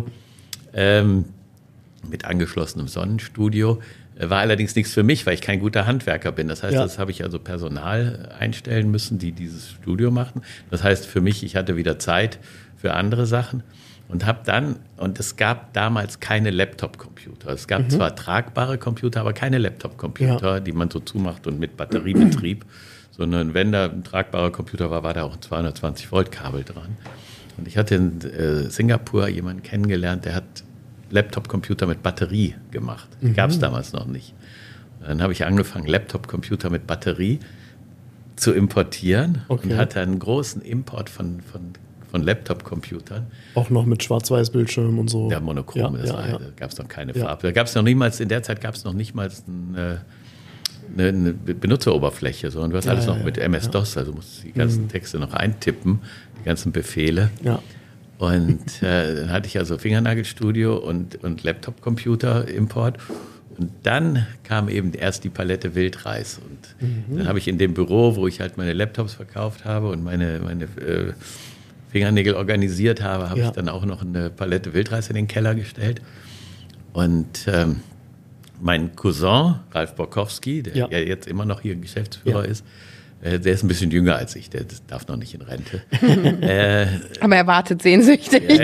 mit angeschlossenem Sonnenstudio war allerdings nichts für mich, weil ich kein guter Handwerker bin. Das heißt, das habe ich also Personal einstellen müssen, die dieses Studio machten. Das heißt für mich, ich hatte wieder Zeit für andere Sachen. Und es gab damals keine Laptop-Computer. Es gab zwar tragbare Computer, aber keine Laptop-Computer, die man so zumacht und mit Batteriebetrieb, sondern wenn da ein tragbarer Computer war, war da auch ein 220-Volt-Kabel dran. Und ich hatte in Singapur jemanden kennengelernt, der hat Laptop-Computer mit Batterie gemacht. Gab es damals noch nicht. Und dann habe ich angefangen, Laptop-Computer mit Batterie zu importieren und hatte einen großen Import von Laptop-Computern. Auch noch mit Schwarz-Weiß-Bildschirm und so. Ja, monochrom, da gab es noch keine Farbe. Da gab es noch niemals, in der Zeit gab es noch nicht mal eine Benutzeroberfläche, sondern du hast alles noch mit MS-DOS, also musst die ganzen Texte noch eintippen, die ganzen Befehle. Ja. Und dann hatte ich also Fingernagelstudio und Laptop-Computer-Import. Und dann kam eben erst die Palette Wildreis. Und dann habe ich in dem Büro, wo ich halt meine Laptops verkauft habe und meine Fingernägel organisiert habe, habe ich dann auch noch eine Palette Wildreis in den Keller gestellt. Und mein Cousin, Ralf Borkowski, der ja jetzt immer noch hier Geschäftsführer ist, der ist ein bisschen jünger als ich, der darf noch nicht in Rente. Aber er wartet sehnsüchtig.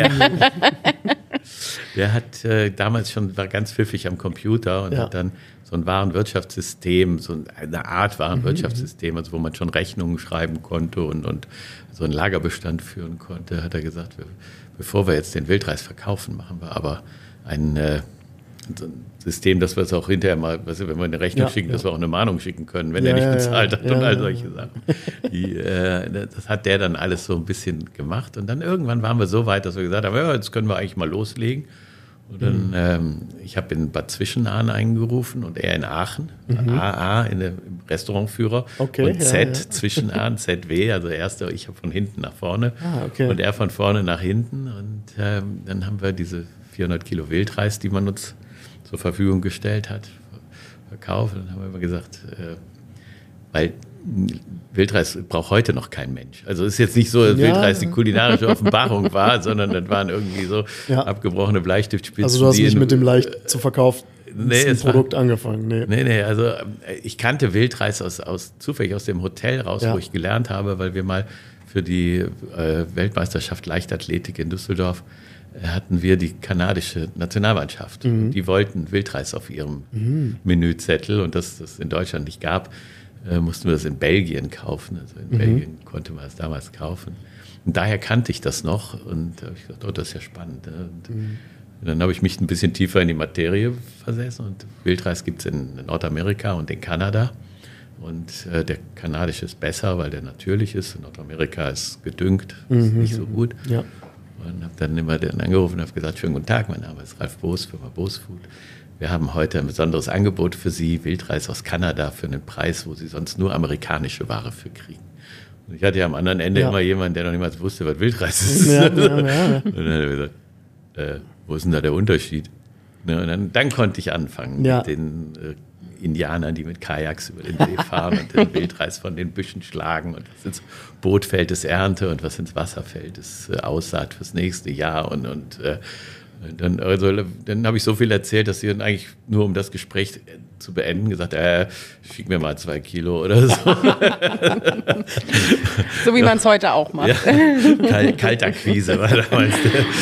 Der hat damals schon, war ganz pfiffig am Computer und hat dann so ein Warenwirtschaftssystem, so eine Art Warenwirtschaftssystem, also wo man schon Rechnungen schreiben konnte und so einen Lagerbestand führen konnte, hat er gesagt, bevor wir jetzt den Wildreis verkaufen, machen wir aber so ein System, dass wir es auch hinterher mal, wenn wir eine Rechnung schicken, dass wir auch eine Mahnung schicken können, wenn er nicht bezahlt hat und all solche Sachen. Das hat der dann alles so ein bisschen gemacht und dann irgendwann waren wir so weit, dass wir gesagt haben, jetzt können wir eigentlich mal loslegen. Und dann, ich habe in Bad Zwischenahn eingerufen und er in Aachen, AA im Restaurantführer und Z Zwischenahn, ZW, also ich habe von hinten nach vorne und er von vorne nach hinten. Und dann haben wir diese 400 Kilo Wildreis, die man uns zur Verfügung gestellt hat, verkauft. Und dann haben wir immer gesagt, weil Wildreis braucht heute noch kein Mensch. Also es ist jetzt nicht so, dass Wildreis die kulinarische Offenbarung war, sondern das waren irgendwie so abgebrochene Bleistiftspitzen. Also du hast nicht mit dem leicht zu verkaufen Produkt angefangen. Nee, also ich kannte Wildreis zufällig aus dem Hotel raus, wo ich gelernt habe, weil wir mal für die Weltmeisterschaft Leichtathletik in Düsseldorf hatten wir die kanadische Nationalmannschaft. Die wollten Wildreis auf ihrem Menüzettel und das in Deutschland nicht gab. Mussten wir das in Belgien kaufen. Also in Belgien konnte man es damals kaufen. Und daher kannte ich das noch und da habe ich gedacht, das ist ja spannend. Ne? Und dann habe ich mich ein bisschen tiefer in die Materie versessen und Wildreis gibt es in Nordamerika und in Kanada. Und der kanadische ist besser, weil der natürlich ist. In Nordamerika ist gedüngt, ist nicht so gut. Ja. Und habe dann immer den angerufen und habe gesagt, schönen guten Tag, mein Name ist Ralf Boos, Firma Boosfood. Wir haben heute ein besonderes Angebot für Sie, Wildreis aus Kanada für einen Preis, wo Sie sonst nur amerikanische Ware für kriegen. Und ich hatte ja am anderen Ende immer jemanden, der noch niemals wusste, was Wildreis ist. Ja. Und dann hat er gesagt, wo ist denn da der Unterschied? Und dann konnte ich anfangen mit den Indianern, die mit Kajaks über den See fahren und den Wildreis von den Büschen schlagen und was ins Boot fällt, ist Ernte und was ins Wasser fällt, ist Aussaat fürs nächste Jahr und dann habe ich so viel erzählt, dass sie dann eigentlich nur, um das Gespräch zu beenden, gesagt, schick mir mal 2 Kilo oder so. So wie man es heute auch macht. Ja, Kaltakquise war damals.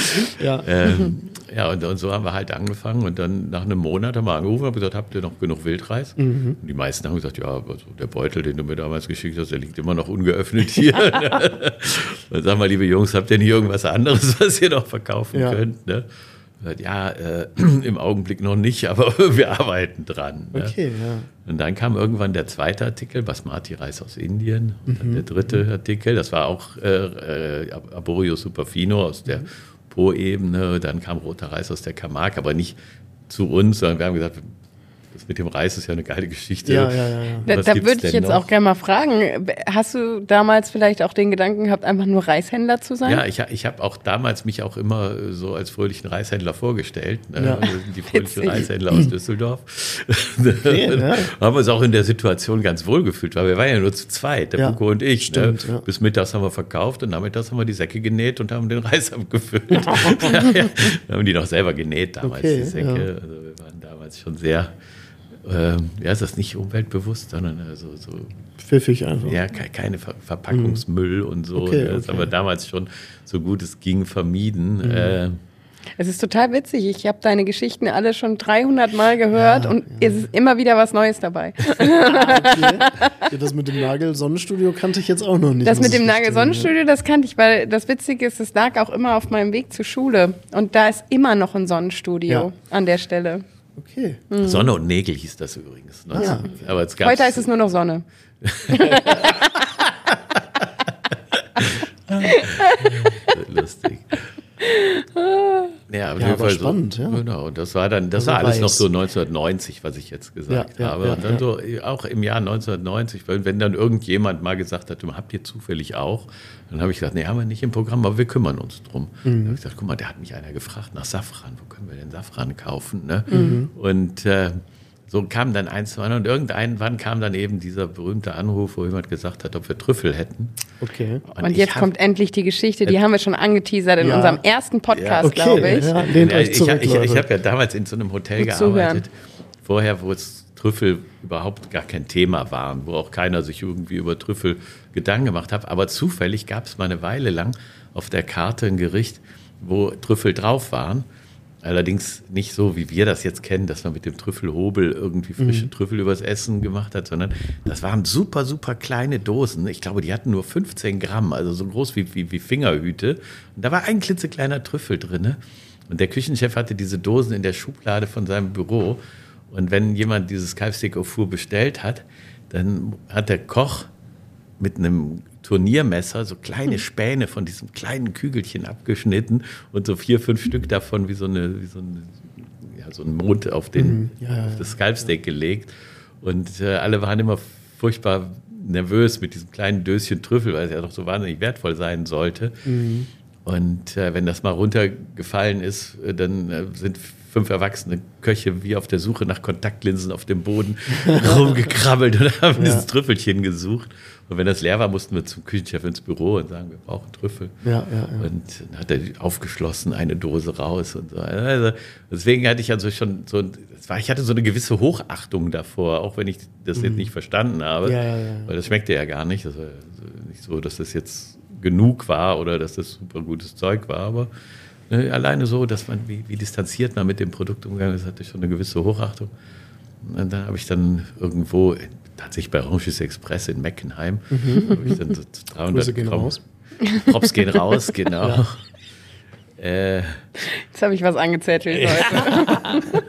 Und so haben wir halt angefangen und dann nach einem Monat haben wir angerufen und gesagt, habt ihr noch genug Wildreis? Und die meisten haben gesagt, also der Beutel, den du mir damals geschickt hast, der liegt immer noch ungeöffnet hier. Und sag mal, liebe Jungs, habt ihr nicht irgendwas anderes, was ihr noch verkaufen könnt? Ne? Im Augenblick noch nicht, aber wir arbeiten dran. Okay, ja. Und dann kam irgendwann der zweite Artikel, Basmati-Reis aus Indien. Und dann der dritte Artikel, das war auch Arborio Superfino aus der Po-Ebene. Dann kam roter Reis aus der Camargue, aber nicht zu uns, sondern wir haben gesagt, das mit dem Reis ist ja eine geile Geschichte. Ja. Da würde ich jetzt auch gerne mal fragen, hast du damals vielleicht auch den Gedanken gehabt, einfach nur Reishändler zu sein? Ja, ich habe auch damals mich auch immer so als fröhlichen Reishändler vorgestellt. Wir sind die fröhlichen Reishändler aus Düsseldorf. Haben uns auch in der Situation ganz wohl gefühlt, weil wir waren ja nur zu zweit, der Buko und ich. Stimmt, Bis mittags haben wir verkauft und nachmittags haben wir die Säcke genäht und haben den Reis abgefüllt. Wir haben die noch selber genäht damals, die Säcke. Also wir waren damals schon sehr... ist das nicht umweltbewusst, sondern so pfiffig einfach. Ja, keine Verpackungsmüll und so. Das haben wir damals schon so gut es ging vermieden. Es ist total witzig. Ich habe deine Geschichten alle schon 300 Mal gehört und es ist immer wieder was Neues dabei. Das mit dem Nagel-Sonnenstudio kannte ich jetzt auch noch nicht. Das mit dem Nagel-Sonnenstudio, das kannte ich, weil das Witzige ist, es lag auch immer auf meinem Weg zur Schule und da ist immer noch ein Sonnenstudio an der Stelle. Okay. Sonne und Nägel hieß das übrigens. Ne? Aber heute heißt es nur noch Sonne. Lustig. Ja, aber spannend, so, genau. Das war alles noch so 1990, was ich jetzt gesagt habe. Und dann so auch im Jahr 1990, wenn dann irgendjemand mal gesagt hat, habt ihr zufällig auch? Dann habe ich gesagt, nee, haben wir nicht im Programm, aber wir kümmern uns drum. Dann habe ich gesagt, guck mal, da hat mich einer gefragt nach Safran. Wo können wir denn Safran kaufen? Ne? Und so kam dann eins zu anderen und irgendwann kam dann eben dieser berühmte Anruf, wo jemand gesagt hat, ob wir Trüffel hätten. Okay. Und jetzt kommt endlich die Geschichte, die haben wir schon angeteasert in unserem ersten Podcast, glaube ich. Ja, lehnt euch zurück, ich habe ja damals in so einem Hotel gearbeitet, vorher, wo es Trüffel überhaupt gar kein Thema waren, wo auch keiner sich irgendwie über Trüffel Gedanken gemacht hat. Aber zufällig gab es mal eine Weile lang auf der Karte ein Gericht, wo Trüffel drauf waren. Allerdings nicht so, wie wir das jetzt kennen, dass man mit dem Trüffelhobel irgendwie frische Trüffel übers Essen gemacht hat, sondern das waren super, super kleine Dosen. Ich glaube, die hatten nur 15 Gramm, also so groß wie Fingerhüte. Und da war ein klitzekleiner Trüffel drin. Und der Küchenchef hatte diese Dosen in der Schublade von seinem Büro. Und wenn jemand dieses Kalbsteak au Four bestellt hat, dann hat der Koch mit einem Turniermesser so kleine Späne von diesem kleinen Kügelchen abgeschnitten und so 4, 5 Stück davon wie so ein Mond auf das Skalpsteak gelegt. Und alle waren immer furchtbar nervös mit diesem kleinen Döschen Trüffel, weil es ja doch so wahnsinnig wertvoll sein sollte. Mhm. Und wenn das mal runtergefallen ist, dann sind 5 erwachsene Köche wie auf der Suche nach Kontaktlinsen auf dem Boden rumgekrabbelt und haben dieses Trüffelchen gesucht. Und wenn das leer war, mussten wir zum Küchenchef ins Büro und sagen, wir brauchen Trüffel. Und dann hat er aufgeschlossen, eine Dose raus und so. Also deswegen hatte ich also schon ich hatte so eine gewisse Hochachtung davor, auch wenn ich das jetzt nicht verstanden habe, weil das schmeckte ja gar nicht. Das war nicht so, dass das jetzt genug war oder dass das super gutes Zeug war, aber alleine so, dass man, wie distanziert man mit dem Produkt umgegangen ist, hatte ich schon eine gewisse Hochachtung. Und dann habe ich dann irgendwo, tatsächlich bei Oranges Express in Meckenheim, habe ich dann so 300 Grüße gehen raus. Props gehen raus, genau. Ja. Jetzt habe ich was angezettelt heute.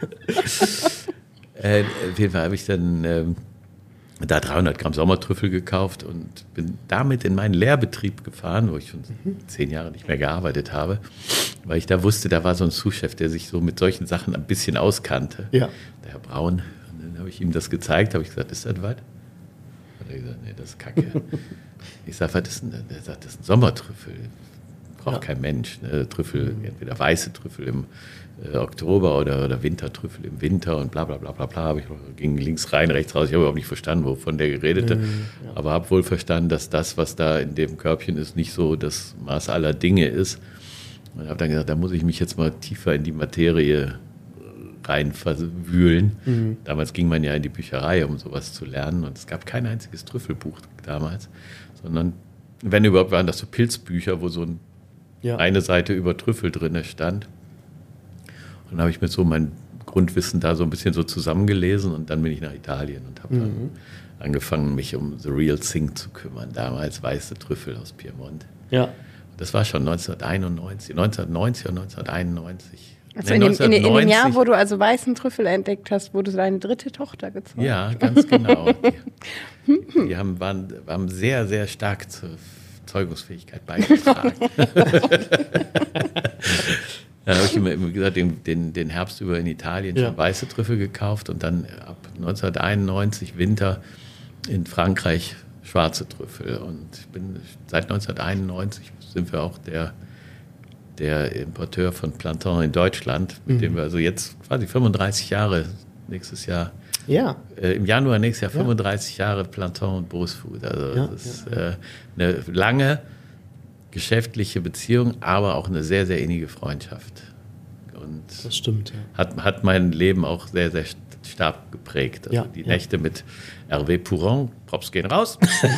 Auf jeden Fall habe ich dann da 300 Gramm Sommertrüffel gekauft und bin damit in meinen Lehrbetrieb gefahren, wo ich schon 10 Jahre nicht mehr gearbeitet habe, weil ich da wusste, da war so ein Sous-Chef, der sich so mit solchen Sachen ein bisschen auskannte, der Herr Braun. Und dann habe ich ihm das gezeigt, habe ich gesagt, ist das was? Hat er gesagt, nee, das ist Kacke. Ich sage, was ist denn das? Er sagt, das ist ein Sommertrüffel. Braucht kein Mensch. Ne? Trüffel, entweder weiße Trüffel im Oktober oder Wintertrüffel im Winter und bla bla bla bla bla. Ich ging links rein, rechts raus. Ich habe überhaupt nicht verstanden, wovon der geredete. Aber habe wohl verstanden, dass das, was da in dem Körbchen ist, nicht so das Maß aller Dinge ist. Und habe dann gesagt, da muss ich mich jetzt mal tiefer in die Materie rein verwühlen. Damals ging man ja in die Bücherei, um sowas zu lernen. Und es gab kein einziges Trüffelbuch damals, sondern wenn überhaupt waren das so Pilzbücher, wo so eine Seite über Trüffel drin stand. Und dann habe ich mir so mein Grundwissen da so ein bisschen so zusammengelesen und dann bin ich nach Italien und habe dann angefangen, mich um The Real Thing zu kümmern. Damals weiße Trüffel aus Piemont. Ja. Das war schon 1990 oder 1991. Also in dem Jahr, wo du also weißen Trüffel entdeckt hast, wurde deine 3. Tochter gezeugt. Ja, ganz genau. Die haben sehr, sehr stark zur Zeugungsfähigkeit beigetragen. Dann habe ich immer gesagt, den Herbst über in Italien schon weiße Trüffel gekauft und dann ab 1991 Winter in Frankreich schwarze Trüffel. Und seit 1991 sind wir auch der Importeur von Plantain in Deutschland, mit dem wir also jetzt quasi 35 Jahre nächstes Jahr, im Januar nächstes Jahr 35 Jahre Plantain und Bosfood. Also das ist eine lange geschäftliche Beziehung, aber auch eine sehr, sehr innige Freundschaft. Und das stimmt, hat mein Leben auch sehr, sehr stark geprägt. Also die Nächte mit Hervé Pouron, Props gehen raus,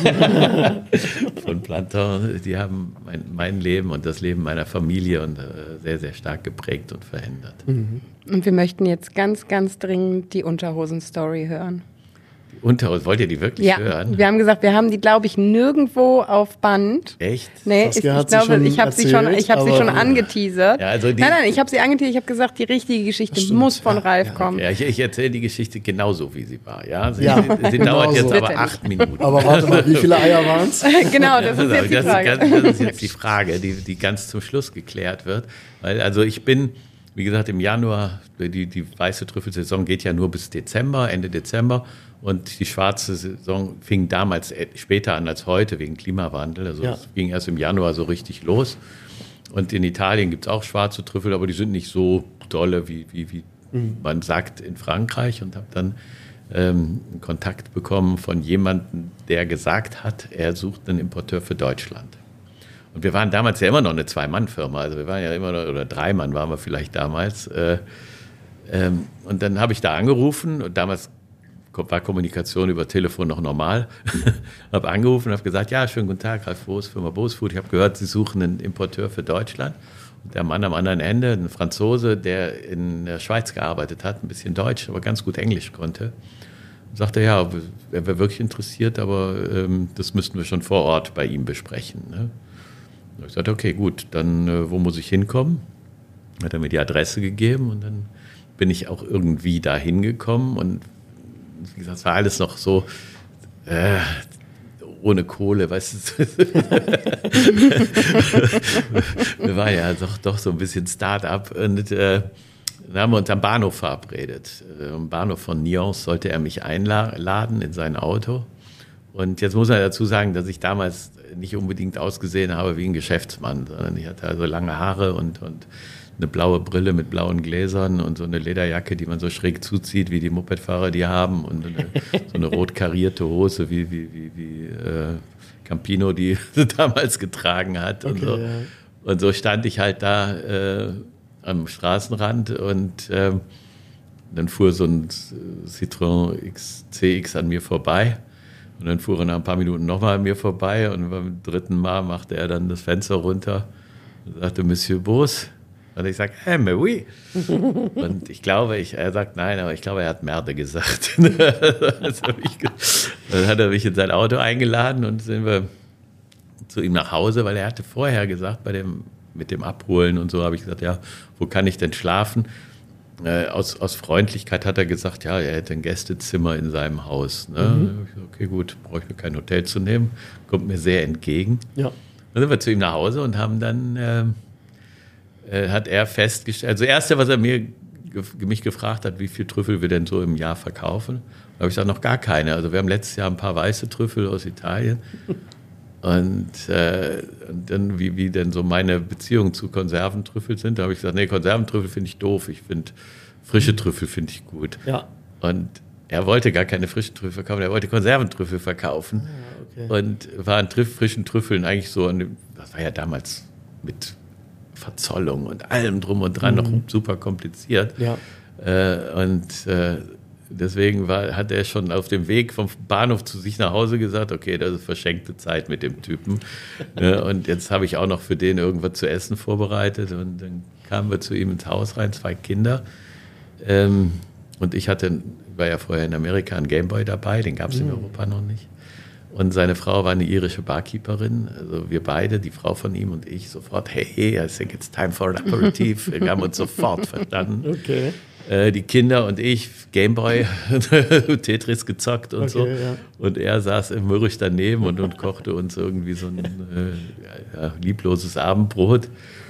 von Plantain, die haben mein Leben und das Leben meiner Familie und sehr, sehr stark geprägt und verändert. Und wir möchten jetzt ganz, ganz dringend die Unterhosen-Story hören. Wollt ihr die wirklich hören? Wir haben gesagt, wir haben die, glaube ich, nirgendwo auf Band. Echt? Nee, ich glaube, ich habe sie schon angeteasert. Ja, also nein, ich habe sie angeteasert. Ich habe gesagt, die richtige Geschichte muss von Ralf kommen. Ja, ich erzähle die Geschichte genauso, wie sie war. Ja? Sie dauert jetzt aber 8 Minuten. Aber warte mal, wie viele Eier waren es? Genau, das ist jetzt die Frage. Das ist jetzt die Frage, die ganz zum Schluss geklärt wird. Weil, also ich bin, wie gesagt, im Januar, die weiße Trüffelsaison geht ja nur bis Dezember, Ende Dezember. Und die schwarze Saison fing damals später an als heute, wegen Klimawandel. Also es ging erst im Januar so richtig los. Und in Italien gibt es auch schwarze Trüffel, aber die sind nicht so dolle, wie man sagt in Frankreich. Und habe dann einen Kontakt bekommen von jemandem, der gesagt hat, er sucht einen Importeur für Deutschland. Und wir waren damals ja immer noch eine 2-Mann-Firma. Also wir waren ja immer noch, oder 3 Mann waren wir vielleicht damals. Und dann habe ich da angerufen und damals war Kommunikation über Telefon noch normal. Habe angerufen und habe gesagt, ja, schönen guten Tag, Ralf Boos, Firma Bosfood. Ich habe gehört, Sie suchen einen Importeur für Deutschland. Und der Mann am anderen Ende, ein Franzose, der in der Schweiz gearbeitet hat, ein bisschen Deutsch, aber ganz gut Englisch konnte, sagte, ja, er wäre wirklich interessiert, aber das müssten wir schon vor Ort bei ihm besprechen. Ne? Und ich sagte, okay, gut, dann wo muss ich hinkommen? Hat er mir die Adresse gegeben und dann bin ich auch irgendwie da hingekommen und wie gesagt, es war alles noch so ohne Kohle, weißt du. Wir waren ja doch so ein bisschen Start-up und dann haben wir uns am Bahnhof verabredet. Am Bahnhof von Nyons sollte er mich einladen in sein Auto. Und jetzt muss man dazu sagen, dass ich damals nicht unbedingt ausgesehen habe wie ein Geschäftsmann, sondern ich hatte also lange Haare und eine blaue Brille mit blauen Gläsern und so eine Lederjacke, die man so schräg zuzieht, wie die Mopedfahrer die haben, und so eine rot karierte Hose, wie Campino die damals getragen hat. Okay, und so. Ja. Und so stand ich halt da am Straßenrand und dann fuhr so ein Citroën CX an mir vorbei. Und dann fuhr er nach ein paar Minuten nochmal an mir vorbei und beim dritten Mal machte er dann das Fenster runter und sagte, Monsieur Bos. Und ich sagte, mais oui. Und ich glaube, er sagt nein, aber ich glaube, er hat Merde gesagt. Dann hat er mich in sein Auto eingeladen und sind wir zu ihm nach Hause, weil er hatte vorher gesagt, mit dem Abholen und so, habe ich gesagt, ja, wo kann ich denn schlafen? Aus Freundlichkeit hat er gesagt, ja, er hätte ein Gästezimmer in seinem Haus. Ne? Okay, gut, brauche ich mir kein Hotel zu nehmen. Kommt mir sehr entgegen. Ja. Dann sind wir zu ihm nach Hause und haben dann, hat er festgestellt, also das Erste, was er mich gefragt hat, wie viel Trüffel wir denn so im Jahr verkaufen, da habe ich gesagt, noch gar keine. Also wir haben letztes Jahr ein paar weiße Trüffel aus Italien. Und dann, wie denn so meine Beziehungen zu Konserventrüffel sind, da habe ich gesagt, nee, Konserventrüffel finde ich doof, ich finde frische Trüffel finde ich gut. Ja. Und er wollte gar keine frischen Trüffel verkaufen, er wollte Konserventrüffel verkaufen. Okay. Und war an frischen Trüffeln eigentlich so, das war ja damals mit Verzollung und allem drum und dran noch super kompliziert. Ja. Deswegen hat er schon auf dem Weg vom Bahnhof zu sich nach Hause gesagt, okay, das ist verschenkte Zeit mit dem Typen. Und jetzt habe ich auch noch für den irgendwas zu essen vorbereitet. Und dann kamen wir zu ihm ins Haus rein, 2 Kinder. Und ich war ja vorher in Amerika ein Gameboy dabei, den gab es in Europa noch nicht. Und seine Frau war eine irische Barkeeperin. Also wir beide, die Frau von ihm und ich, sofort, hey, I think it's time for an aperitif. Wir haben uns sofort verstanden. Okay. Die Kinder und ich, Gameboy, Tetris gezockt und so. Ja. Und er saß im Mürrisch daneben und kochte uns irgendwie so ein liebloses Abendbrot.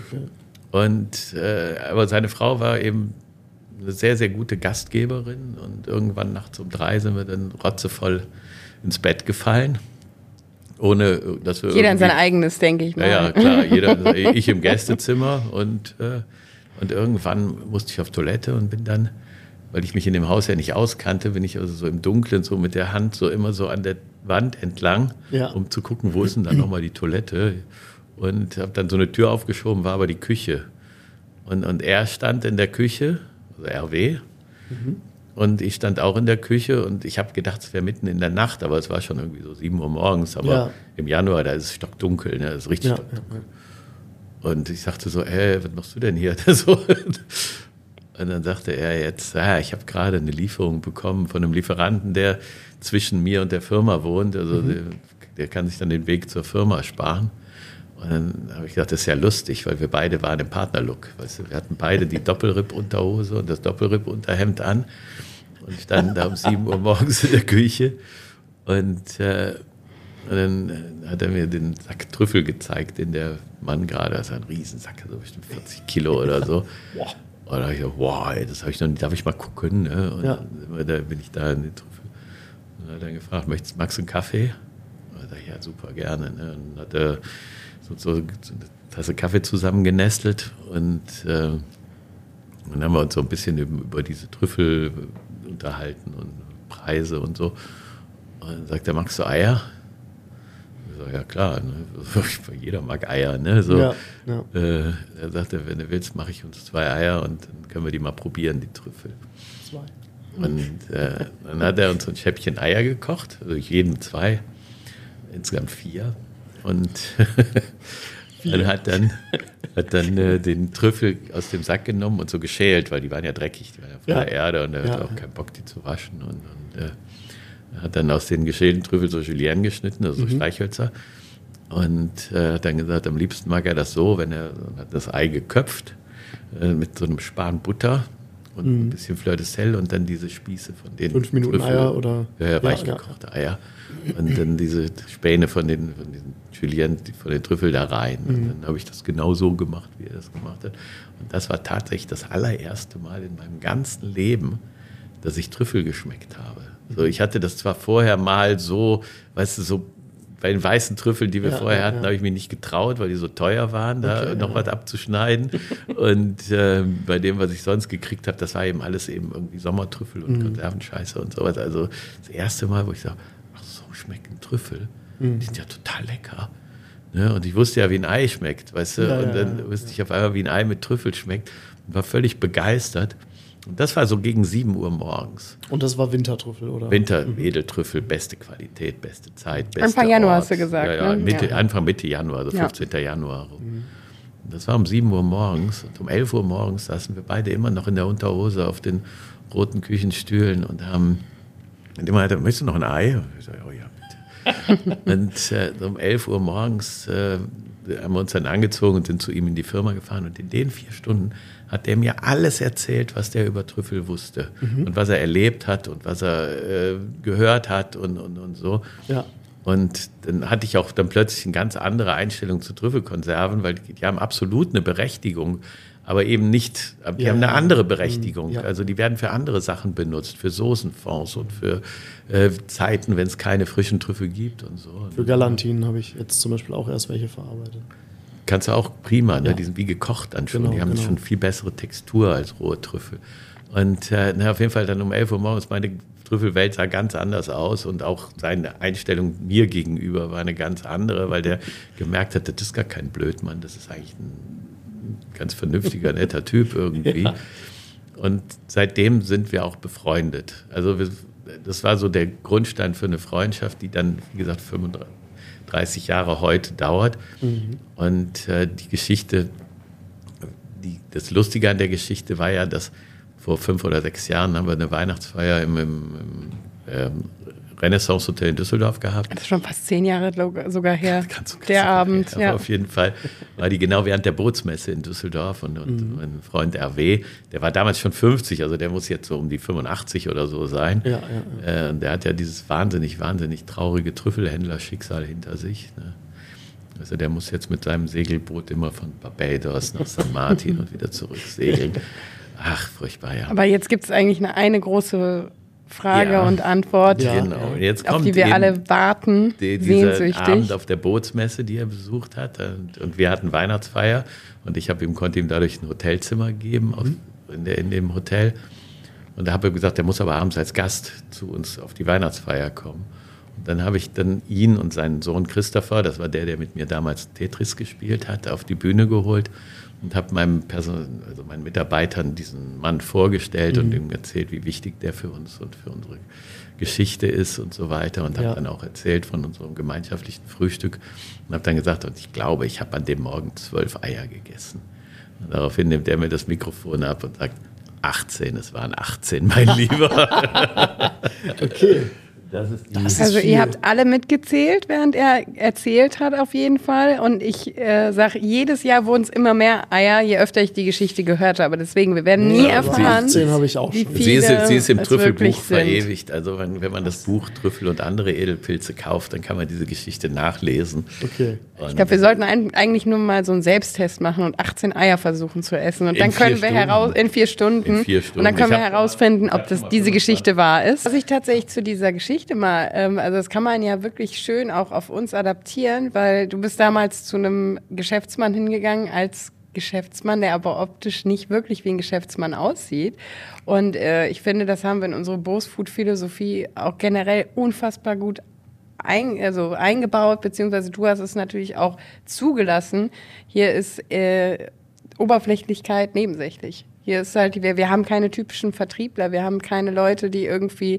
Okay. Aber seine Frau war eben eine sehr, sehr gute Gastgeberin. Und irgendwann nachts um 3 sind wir dann rotzevoll ins Bett gefallen. Ohne, dass wir jeder in sein eigenes, denke ich mal. Ja, klar. Ich im Gästezimmer und irgendwann musste ich auf Toilette und bin dann, weil ich mich in dem Haus ja nicht auskannte, bin ich also so im Dunkeln so mit der Hand so immer so an der Wand entlang, um zu gucken, wo ist denn dann nochmal die Toilette. Und habe dann so eine Tür aufgeschoben, war aber die Küche. Und er stand in der Küche, also RW, und ich stand auch in der Küche und ich habe gedacht, es wäre mitten in der Nacht, aber es war schon irgendwie so 7 Uhr morgens. Aber im Januar, da ist es stockdunkel, ne? Das ist richtig stockdunkel. Und ich sagte so, was machst du denn hier? Und dann sagte er jetzt, ich habe gerade eine Lieferung bekommen von einem Lieferanten, der zwischen mir und der Firma wohnt. Also der kann sich dann den Weg zur Firma sparen. Und dann habe ich gedacht, das ist ja lustig, weil wir beide waren im Partnerlook. Weißt du, wir hatten beide die Doppelripp-Unterhose und das Doppelripp-Unterhemd an und standen da um 7 Uhr morgens in der Küche. Und dann hat er mir den Sack Trüffel gezeigt, den der Mann gerade, das ist ein Riesensack, so bestimmt 40 Kilo oder so. Und da habe ich gedacht, wow, ey, das habe ich noch nicht, darf ich mal gucken? Ne? Und da bin ich da in den Trüffel. Und dann hat er gefragt, magst du einen Kaffee? Und ich dachte, ja, super, gerne. Ne? Und dann hat er so eine Tasse Kaffee zusammengenestelt und dann haben wir uns so ein bisschen über diese Trüffel unterhalten und Preise und so. Und dann sagt er, magst du Eier? Ich so, ja klar, ne? Jeder mag Eier. Ne? So, er sagte, wenn du willst, mache ich uns 2 Eier und dann können wir die mal probieren, die Trüffel. 2. Und dann hat er uns ein Schäppchen Eier gekocht, also jedem 2, insgesamt 4. Und hat dann den Trüffel aus dem Sack genommen und so geschält, weil die waren ja dreckig, die waren ja voller Erde und er hatte auch keinen Bock, die zu waschen. Und hat dann aus den geschälten Trüffeln so Julienne geschnitten, also so Streichhölzer. Und hat dann gesagt, am liebsten mag er das so, wenn er hat das Ei geköpft mit so einem Span Butter und ein bisschen Fleur de Sel und dann diese Spieße von den 5 Minuten Trüffel, Eier oder? weich gekochte Eier. Und dann diese Späne von diesen Julien, von den Trüffel da rein. Und dann habe ich das genau so gemacht, wie er das gemacht hat. Und das war tatsächlich das allererste Mal in meinem ganzen Leben, dass ich Trüffel geschmeckt habe. So, ich hatte das zwar vorher mal so, weißt du, so bei den weißen Trüffeln, die wir vorher hatten, habe ich mich nicht getraut, weil die so teuer waren, da noch was abzuschneiden. Und bei dem, was ich sonst gekriegt habe, das war eben alles eben irgendwie Sommertrüffel und Konservenscheiße und sowas. Also das erste Mal, wo ich sage, ach so schmecken Trüffel, die sind ja total lecker. Ne? Und ich wusste ja, wie ein Ei schmeckt, weißt du. Und dann wusste ich auf einmal, wie ein Ei mit Trüffel schmeckt und war völlig begeistert. Und das war so gegen 7 Uhr morgens. Und das war Wintertrüffel, oder? Winter-Edeltrüffel, beste Qualität, beste Zeit, beste Anfang Januar Ort. hast du gesagt. Ja, ne? Anfang Mitte Januar, also 15. Januar. Und das war um 7 Uhr morgens. Und um 11 Uhr morgens saßen wir beide immer noch in der Unterhose auf den roten Küchenstühlen und haben, und immer hatte, möchtest du noch ein Ei? Und ich sage, oh ja, bitte. Und so um 11 Uhr morgens haben wir uns dann angezogen und sind zu ihm in die Firma gefahren. Und in den 4 Stunden hat er mir alles erzählt, was der über Trüffel wusste und was er erlebt hat und was er gehört hat und so. Ja. Und dann hatte ich auch dann plötzlich eine ganz andere Einstellung zu Trüffelkonserven, weil die haben absolut eine Berechtigung, aber eben nicht, die haben eine andere Berechtigung. Ja. Also die werden für andere Sachen benutzt, für Soßenfonds und für Zeiten, wenn es keine frischen Trüffel gibt und so. Für Galantinen habe ich jetzt zum Beispiel auch erst welche verarbeitet. Kannst du auch prima, ne? Die sind wie gekocht dann schon. Genau, die haben schon viel bessere Textur als rohe Trüffel. Und auf jeden Fall dann um 11 Uhr morgens, meine Trüffelwelt sah ganz anders aus und auch seine Einstellung mir gegenüber war eine ganz andere, weil der gemerkt hat, das ist gar kein Blödmann, das ist eigentlich ein ganz vernünftiger, netter Typ irgendwie. Ja. Und seitdem sind wir auch befreundet. Also das war so der Grundstein für eine Freundschaft, die dann, wie gesagt, 35 Jahre heute dauert. Und die Geschichte, das Lustige an der Geschichte war ja, dass vor 5 oder 6 Jahren haben wir eine Weihnachtsfeier im Renaissance Hotel in Düsseldorf gehabt. Das ist schon fast 10 Jahre sogar her, der Abend. Ja. Auf jeden Fall war die genau während der Bootsmesse in Düsseldorf und mein Freund RW, der war damals schon 50, also der muss jetzt so um die 85 oder so sein. Ja. Der hat ja dieses wahnsinnig traurige Trüffelhändler-Schicksal hinter sich. Ne? Also der muss jetzt mit seinem Segelboot immer von Barbados nach St. Martin und wieder zurück segeln. Ach, furchtbar, ja. Aber jetzt gibt es eigentlich eine große Frage und Antwort, genau. Jetzt auf die wir alle warten, sehnsüchtig. Abend auf der Bootsmesse, die er besucht hat. Und wir hatten Weihnachtsfeier und ich konnte ihm dadurch ein Hotelzimmer geben in dem Hotel. Und da habe ich gesagt, der muss aber abends als Gast zu uns auf die Weihnachtsfeier kommen. Und dann habe ich ihn und seinen Sohn Christopher, das war der mit mir damals Tetris gespielt hat, auf die Bühne geholt. Und habe meinen Mitarbeitern diesen Mann vorgestellt und ihm erzählt, wie wichtig der für uns und für unsere Geschichte ist und so weiter. Und habe dann auch erzählt von unserem gemeinschaftlichen Frühstück. Und habe dann gesagt, und ich glaube, ich habe an dem Morgen 12 Eier gegessen. Und daraufhin nimmt er mir das Mikrofon ab und sagt, 18, es waren 18, mein Lieber. Okay. Also ihr habt alle mitgezählt, während er erzählt hat auf jeden Fall. Und ich sage, jedes Jahr wurden es immer mehr Eier, je öfter ich die Geschichte gehört habe. Deswegen, wir werden nie erfahren, 18 habe ich auch wie schon. viele Sie ist im Trüffelbuch sind. verewigt. Also wenn man das Buch Trüffel und andere Edelpilze kauft, dann kann man diese Geschichte nachlesen. Okay. Ich glaube, wir sollten eigentlich nur mal so einen Selbsttest machen und 18 Eier versuchen zu essen. Und dann können wir in 4 Stunden. Und dann können wir herausfinden, ob diese Geschichte wahr ist. Was ich tatsächlich zu dieser Geschichte mal, also das kann man ja wirklich schön auch auf uns adaptieren, weil du bist damals zu einem Geschäftsmann hingegangen als Geschäftsmann, der aber optisch nicht wirklich wie ein Geschäftsmann aussieht. Und ich finde, das haben wir in unsere Boosfood-Philosophie auch generell unfassbar gut eingebaut, beziehungsweise du hast es natürlich auch zugelassen. Hier ist Oberflächlichkeit nebensächlich. Hier ist halt, wir haben keine typischen Vertriebler, wir haben keine Leute, die irgendwie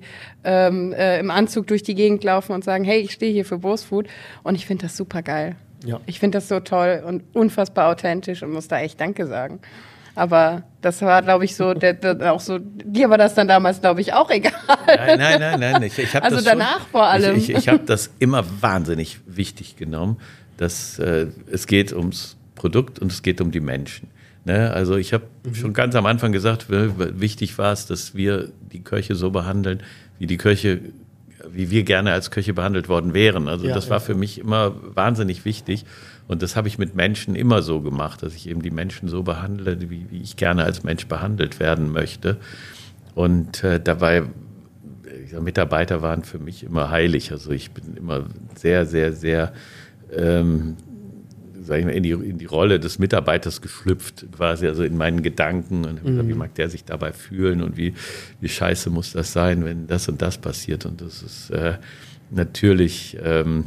im Anzug durch die Gegend laufen und sagen, hey, ich stehe hier für Boosfood. Und ich finde das super geil. Ja. Ich finde das so toll und unfassbar authentisch und muss da echt Danke sagen. Aber das war, glaube ich, so, auch so, dir war das dann damals, glaube ich, auch egal. Nein. Ich hab also das danach schon, vor allem. Ich habe das immer wahnsinnig wichtig genommen, dass es geht ums Produkt und es geht um die Menschen. Ne? Also ich habe schon ganz am Anfang gesagt, wichtig war es, dass wir die Köche so behandeln, wie wir gerne als Köche behandelt worden wären. Also das war für mich immer wahnsinnig wichtig. Und das habe ich mit Menschen immer so gemacht, dass ich eben die Menschen so behandle, wie ich gerne als Mensch behandelt werden möchte. Und dabei, Mitarbeiter waren für mich immer heilig. Also ich bin immer sehr, sehr, sehr, sag ich mal, in die Rolle des Mitarbeiters geschlüpft, quasi, also in meinen Gedanken. Und wie mag der sich dabei fühlen und wie scheiße muss das sein, wenn das und das passiert. Und das ist natürlich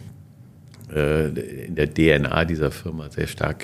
in der DNA dieser Firma sehr stark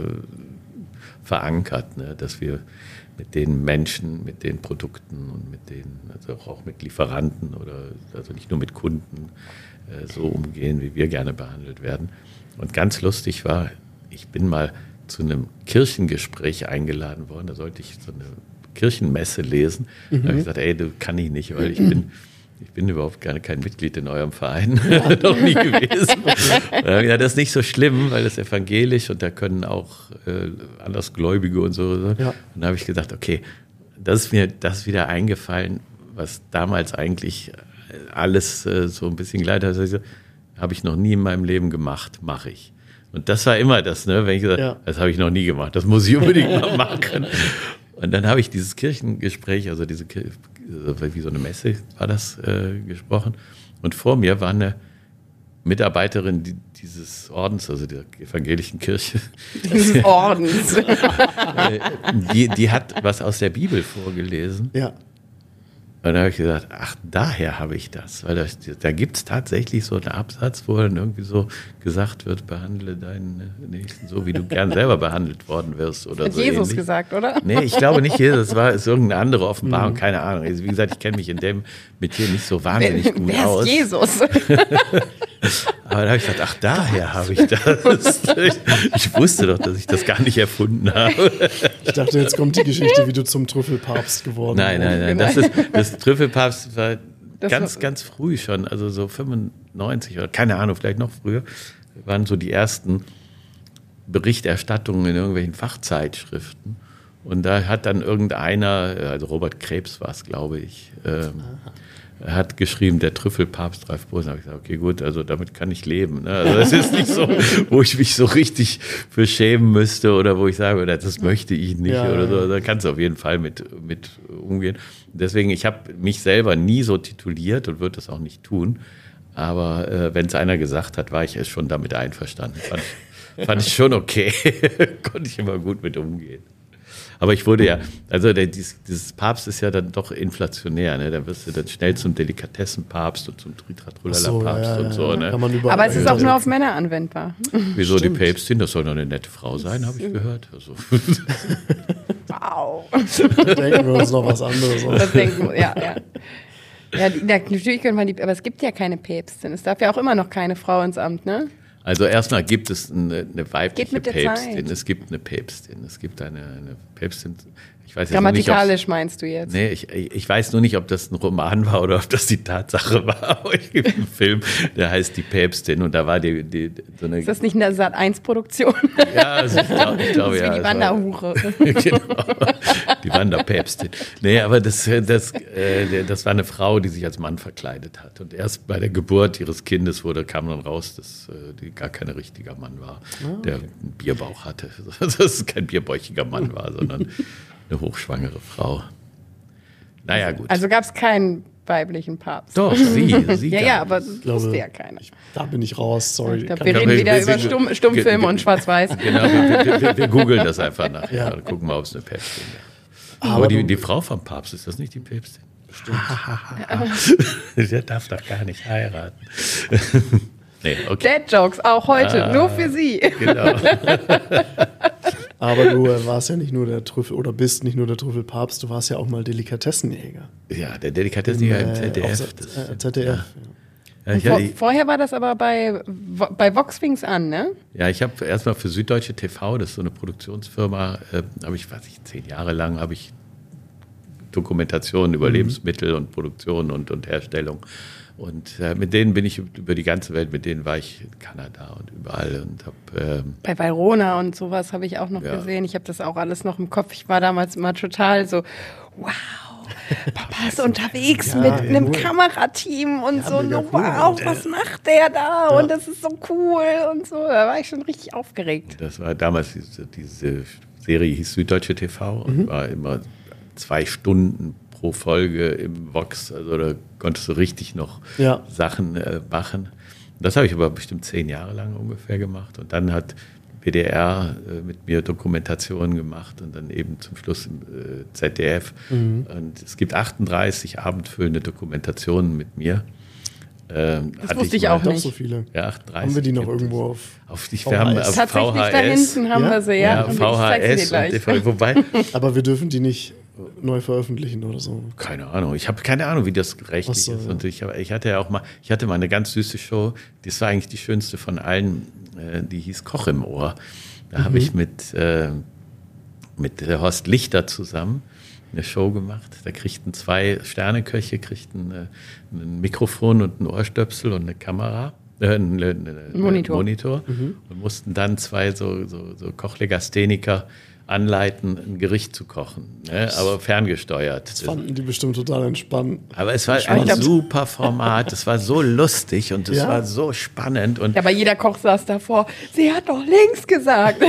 verankert, ne? Dass wir mit den Menschen, mit den Produkten und mit den, also auch mit Lieferanten oder also nicht nur mit Kunden so umgehen, wie wir gerne behandelt werden. Und ganz lustig war, ich bin mal zu einem Kirchengespräch eingeladen worden, da sollte ich so eine Kirchenmesse lesen. Da habe ich gesagt, du kann ich nicht, weil ich bin überhaupt kein Mitglied in eurem Verein, noch nie gewesen. Ja, das ist nicht so schlimm, weil das ist evangelisch und da können auch Andersgläubige und so. Ja. Und da habe ich gedacht, okay, das ist mir wieder eingefallen, was damals eigentlich alles so ein bisschen geleitet hat. Also, habe ich noch nie in meinem Leben gemacht, mache ich. Und das war immer das, ne, wenn ich gesagt habe, das habe ich noch nie gemacht, das muss ich unbedingt mal machen. Und dann habe ich dieses Kirchengespräch, also wie so eine Messe war das gesprochen. Und vor mir war eine Mitarbeiterin dieses Ordens, also der evangelischen Kirche. Dieses Ordens. die hat was aus der Bibel vorgelesen. Ja. Und da habe ich gesagt, ach, daher habe ich das. Weil da gibt es tatsächlich so einen Absatz, wo dann irgendwie so gesagt wird, behandle deinen Nächsten so, wie du gern selber behandelt worden wirst. Oder hat so Jesus ähnlich. Gesagt, oder? Nee, ich glaube nicht Jesus, ist irgendeine andere Offenbarung, keine Ahnung. Also, wie gesagt, ich kenne mich in dem mit hier nicht so wahnsinnig gut wer aus. Wer ist Jesus? Aber da habe ich gesagt, ach, daher habe ich das. Ich wusste doch, dass ich das gar nicht erfunden habe. Ich dachte, jetzt kommt die Geschichte, wie du zum Trüffelpapst geworden bist. Nein. Das Trüffelpapst war ganz früh schon, also so 95 oder keine Ahnung, vielleicht noch früher, waren so die ersten Berichterstattungen in irgendwelchen Fachzeitschriften. Und da hat dann irgendeiner, also Robert Krebs war es, glaube ich, hat geschrieben, der Trüffelpapst Ralf Bohlen. Da habe ich gesagt, okay, gut, also damit kann ich leben. Ne? Also das ist nicht so, wo ich mich so richtig für schämen müsste oder wo ich sage, das möchte ich nicht oder so. Da kannst du auf jeden Fall mit umgehen. Deswegen, ich habe mich selber nie so tituliert und würde das auch nicht tun. Aber wenn es einer gesagt hat, war ich erst schon damit einverstanden. Fand ich schon okay. Konnte ich immer gut mit umgehen. Aber ich wurde dieses Papst ist ja dann doch inflationär, ne? Da wirst du dann schnell zum Delikatessenpapst und zum Tritratrulala-Papst und so. Ne? Aber es ist auch nur auf Männer anwendbar. Wieso die Päpstin? Das soll doch eine nette Frau sein, habe ich gehört. Also. Wow. Da denken wir uns noch was anderes aus. Ja, natürlich könnte man aber es gibt ja keine Päpstin. Es darf ja auch immer noch keine Frau ins Amt, ne? Also erstmal gibt es eine weibliche Päpstin. Zeit. Es gibt eine Päpstin. Es gibt eine Päpstin. Ich weiß jetzt grammatikalisch meinst du jetzt? Nee, ich weiß nur nicht, ob das ein Roman war oder ob das die Tatsache war. Aber es gibt einen Film, der heißt Die Päpstin und da war so eine... Ist das nicht eine Sat.1-Produktion? Ja, also ich glaube ja. Wie die Wanderhure. Genau, die Wanderpäpstin. Nee, aber das war eine Frau, die sich als Mann verkleidet hat. Und erst bei der Geburt ihres Kindes kam dann raus, dass die gar kein richtiger Mann war, der einen Bierbauch hatte. Dass es kein bierbäuchiger Mann war, sondern eine hochschwangere Frau. Naja, gut. Also gab es keinen weiblichen Papst. Doch, sie ja, aber das wusste ja keiner. Da bin ich raus, sorry. Wir reden wieder über Stummfilme und Schwarz-Weiß. Genau, wir googeln das einfach nachher. Ja. Dann gucken wir, ob es eine Päpstin ist. Aber die Frau vom Papst, ist das nicht die Päpstin? Bestimmt. Der darf doch gar nicht heiraten. Nee, okay. Dad-Jokes, auch heute, nur für Sie. Genau. Aber du warst ja nicht nur der Trüffel oder bist nicht nur der Trüffelpapst, du warst ja auch mal Delikatessenjäger. Ja, der Delikatessenjäger im ZDF. ZDF. Ja. Vorher war das aber bei Vox fing's an, ne? Ja, ich habe erstmal für Süddeutsche TV, das ist so eine Produktionsfirma, habe ich, 10 Jahre lang habe ich Dokumentationen über Lebensmittel und Produktion und Herstellung. Und mit denen bin ich über die ganze Welt, mit denen war ich in Kanada und überall und habe bei Valrhona und sowas habe ich auch noch gesehen. Ich habe das auch alles noch im Kopf. Ich war damals immer total so, wow, Papa ist unterwegs mit einem Kamerateam und so, wow, was macht der da? Und das ist so cool und so. Da war ich schon richtig aufgeregt. Das war damals, diese Serie hieß Süddeutsche TV und war immer 2 Stunden pro Folge im Vox, also da konntest du richtig noch Sachen machen. Das habe ich aber bestimmt 10 Jahre lang ungefähr gemacht und dann hat WDR mit mir Dokumentationen gemacht und dann eben zum Schluss im ZDF. Und es gibt 38 abendfüllende Dokumentationen mit mir. Das wusste ich auch nicht. So viele. Ja, 38. Haben wir die noch irgendwo auf VHS? Tatsächlich da hinten haben wir sie, ja. VHS und DVD, wobei... Aber wir dürfen die nicht neu veröffentlichen oder so. Keine Ahnung. Ich habe keine Ahnung, wie das rechtlich ist. Und ich hatte mal eine ganz süße Show, das war eigentlich die schönste von allen, die hieß Koch im Ohr. Da habe ich mit Horst Lichter zusammen eine Show gemacht. Da kriegten 2 Sterneköche ein Mikrofon und ein Ohrstöpsel und eine Kamera. Einen Monitor. Und mussten dann 2 so Kochlegastheniker anleiten, ein Gericht zu kochen, ne? Aber ferngesteuert. Das fanden die bestimmt total entspannt. Aber es war ein super Format, es war so lustig und es war so spannend. Und aber jeder Koch saß davor, sie hat doch links gesagt.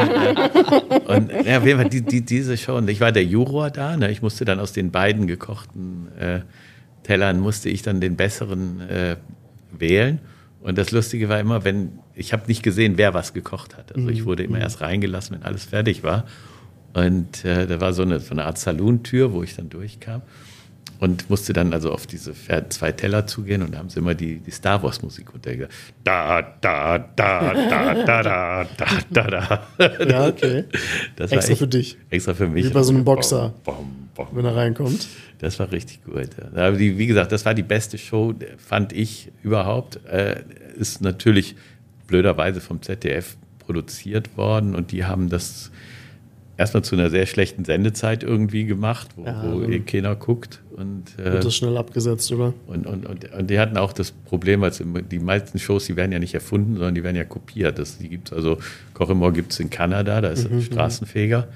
Und ja, auf jeden Fall diese Show, und ich war der Juror da, ne? Ich musste dann aus den beiden gekochten Tellern, musste ich dann den besseren wählen. Und das Lustige war immer, ich habe nicht gesehen, wer was gekocht hat. Also ich wurde immer erst reingelassen, wenn alles fertig war. Und da war so eine Art Salontür, wo ich dann durchkam und musste dann also auf diese 2 Teller zugehen und da haben sie immer die Star Wars Musik runtergehört. Da, da, da, da, da, da, da, da, da. Ja, okay. Das extra für dich. Extra für mich. Wie bei so einem Boxer, bom. wenn er reinkommt. Das war richtig gut. Aber wie gesagt, das war die beste Show, fand ich überhaupt. Ist natürlich blöderweise vom ZDF produziert worden und die haben das erstmal zu einer sehr schlechten Sendezeit irgendwie gemacht, wo keiner guckt. Und, wird das schnell abgesetzt, oder? Und die hatten auch das Problem, als die meisten Shows, die werden ja nicht erfunden, sondern die werden ja kopiert. Koch im Ohr gibt es in Kanada, da ist Straßenfeger.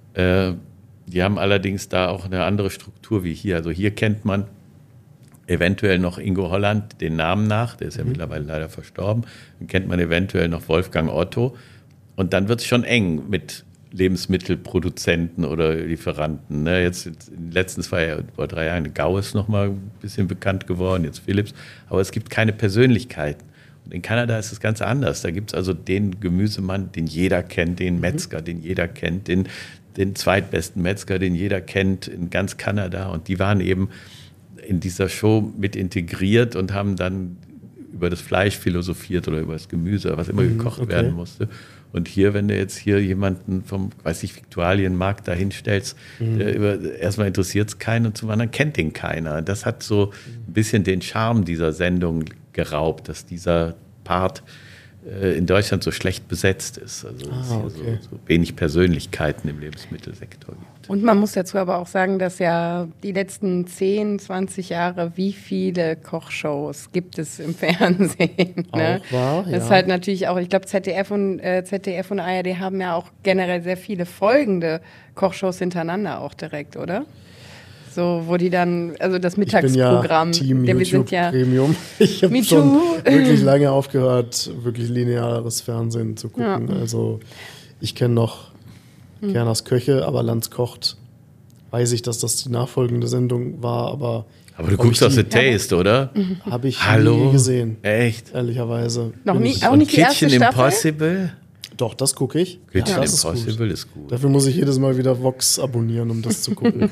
Die haben allerdings da auch eine andere Struktur wie hier. Also hier kennt man eventuell noch Ingo Holland den Namen nach, der ist ja mittlerweile leider verstorben. Dann kennt man eventuell noch Wolfgang Otto. Und dann wird es schon eng mit Lebensmittelproduzenten oder Lieferanten. Ne? Jetzt letztens war ja vor 3 Jahren Gaues noch mal ein bisschen bekannt geworden, jetzt Philips. Aber es gibt keine Persönlichkeiten. Und in Kanada ist es ganz anders. Da gibt es also den Gemüsemann, den jeder kennt, den Metzger, den jeder kennt, den zweitbesten Metzger, den jeder kennt in ganz Kanada. Und die waren eben in dieser Show mit integriert und haben dann über das Fleisch philosophiert oder über das Gemüse, was immer gekocht werden musste. Und hier, wenn du jetzt hier jemanden vom, Viktualienmarkt da hinstellst, erstmal interessiert es keinen und zum anderen kennt den keiner. Das hat so ein bisschen den Charme dieser Sendung geraubt, dass dieser Part in Deutschland so schlecht besetzt ist. Also es hier so wenig Persönlichkeiten im Lebensmittelsektor gibt. Und man muss dazu aber auch sagen, dass ja die letzten 10, 20 Jahre, wie viele Kochshows gibt es im Fernsehen? Ne? Auch wahr, ja. Das ist halt natürlich auch, ich glaube, ZDF und ARD haben ja auch generell sehr viele folgende Kochshows hintereinander auch direkt, oder? So, wo die dann, also das Mittagsprogramm. Ich bin ja Team YouTube Premium. Ich habe schon wirklich lange aufgehört, wirklich lineares Fernsehen zu gucken. Ja. Also ich kenne noch Kerners Köche, aber Lanz kocht. Weiß ich, dass das die nachfolgende Sendung war, aber du guckst aus The Taste, oder? Habe ich nie gesehen. Echt? Ehrlicherweise. Noch nie, auch nicht die erste Kitchen Staffel? Impossible? Doch, das gucke ich. Kitchen Impossible ist gut. Dafür muss ich jedes Mal wieder Vox abonnieren, um das zu gucken.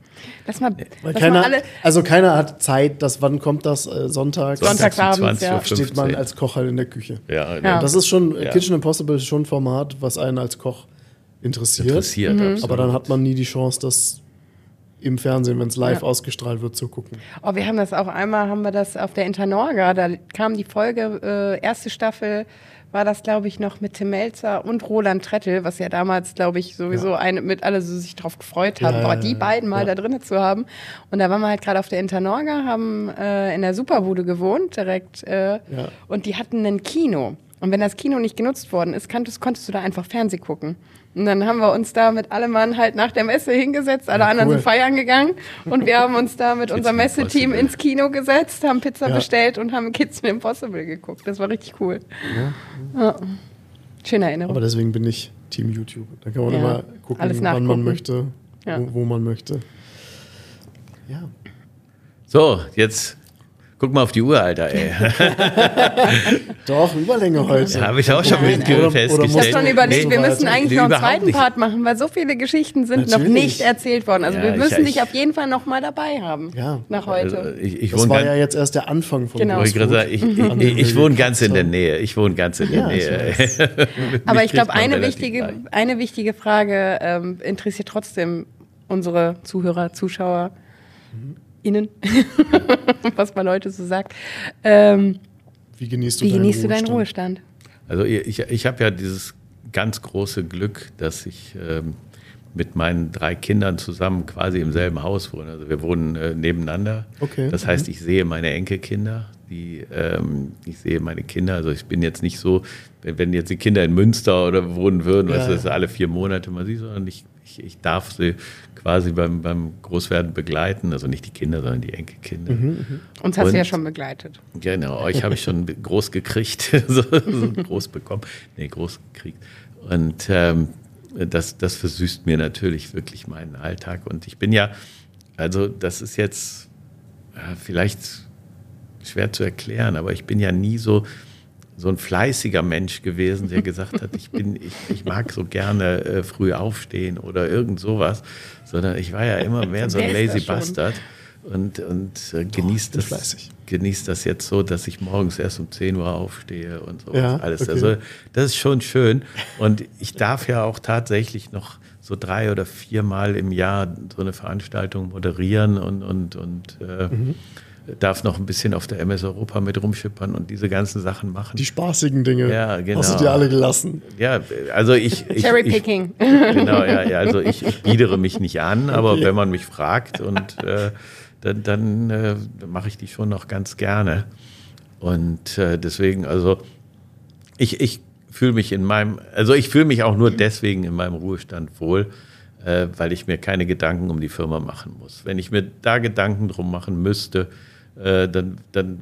Keiner hat Zeit. Wann kommt das? Sonntagsabends, ja. Steht man als Koch halt in der Küche. Ja. Das ist schon, Kitchen Impossible ist schon ein Format, was einen als Koch interessiert. Absolut. Aber dann hat man nie die Chance, das im Fernsehen, wenn es live ausgestrahlt wird, zu gucken. Oh, wir haben das auch einmal, haben wir das auf der Internorga, da kam die Folge, erste Staffel, war das, glaube ich, noch mit Tim Melzer und Roland Trettel, was ja damals, glaube ich, sowieso mit alle so sich drauf gefreut haben, die beiden mal da drinnen zu haben. Und da waren wir halt gerade auf der Internorga, haben in der Superbude gewohnt, direkt, und die hatten ein Kino. Und wenn das Kino nicht genutzt worden ist, konntest du da einfach Fernsehen gucken. Und dann haben wir uns da mit allem Mann halt nach der Messe hingesetzt, alle anderen sind feiern gegangen und wir haben uns da mit unserem Messeteam ins Kino gesetzt, haben Pizza bestellt und haben Kitchen Impossible geguckt. Das war richtig cool. Ja. Schöne Erinnerung. Aber deswegen bin ich Team YouTube. Da kann man immer gucken, wann man möchte, wo man möchte. Ja. So, jetzt guck mal auf die Uhr, Alter, ey. Doch, Überlänge heute. Habe ich auch schon festgestellt. Ich habe schon überlegt, wir müssen eigentlich noch einen zweiten Part machen, weil so viele Geschichten sind noch nicht erzählt worden. Also wir müssen dich auf jeden Fall noch mal dabei haben nach heute. Also das war ja jetzt erst der Anfang von Boosfood. Ich wohne ganz in der Nähe. Aber ich glaube, eine wichtige Frage interessiert trotzdem unsere Zuhörer, Zuschauer. Innen, was man heute so sagt. Wie genießt du deinen Ruhestand? Also ich habe ja dieses ganz große Glück, dass ich mit meinen 3 Kindern zusammen quasi im selben Haus wohne. Also wir wohnen nebeneinander. Okay. Das heißt, ich sehe meine Enkelkinder. Ich sehe meine Kinder. Also ich bin jetzt nicht so, wenn jetzt die Kinder in Münster oder wohnen würden, das alle 4 Monate mal sieht, sondern ich darf sie quasi beim Großwerden begleiten, also nicht die Kinder, sondern die Enkelkinder. Uns hast du ja schon begleitet. Genau, euch habe ich schon groß gekriegt, so groß bekommen, groß gekriegt. Und das versüßt mir natürlich wirklich meinen Alltag. Und ich bin ja, also das ist jetzt vielleicht schwer zu erklären, aber ich bin ja nie so ein fleißiger Mensch gewesen, der gesagt hat, ich mag so gerne früh aufstehen oder irgend sowas, sondern ich war ja immer mehr so ein Lazy Bastard und genießt das jetzt so, dass ich morgens erst um 10 Uhr aufstehe und sowas alles. Okay. Also das ist schon schön und ich darf ja auch tatsächlich noch so 3 oder 4 Mal im Jahr so eine Veranstaltung moderieren und darf noch ein bisschen auf der MS Europa mit rumschippern und diese ganzen Sachen machen. Die spaßigen Dinge genau. Hast du dir alle gelassen. Ja, also Cherry-Picking. Genau, also ich biedere mich nicht an, aber wenn man mich fragt und dann mache ich die schon noch ganz gerne. Und deswegen, also ich fühle mich ich fühle mich auch nur deswegen in meinem Ruhestand wohl, weil ich mir keine Gedanken um die Firma machen muss. Wenn ich mir da Gedanken drum machen müsste, dann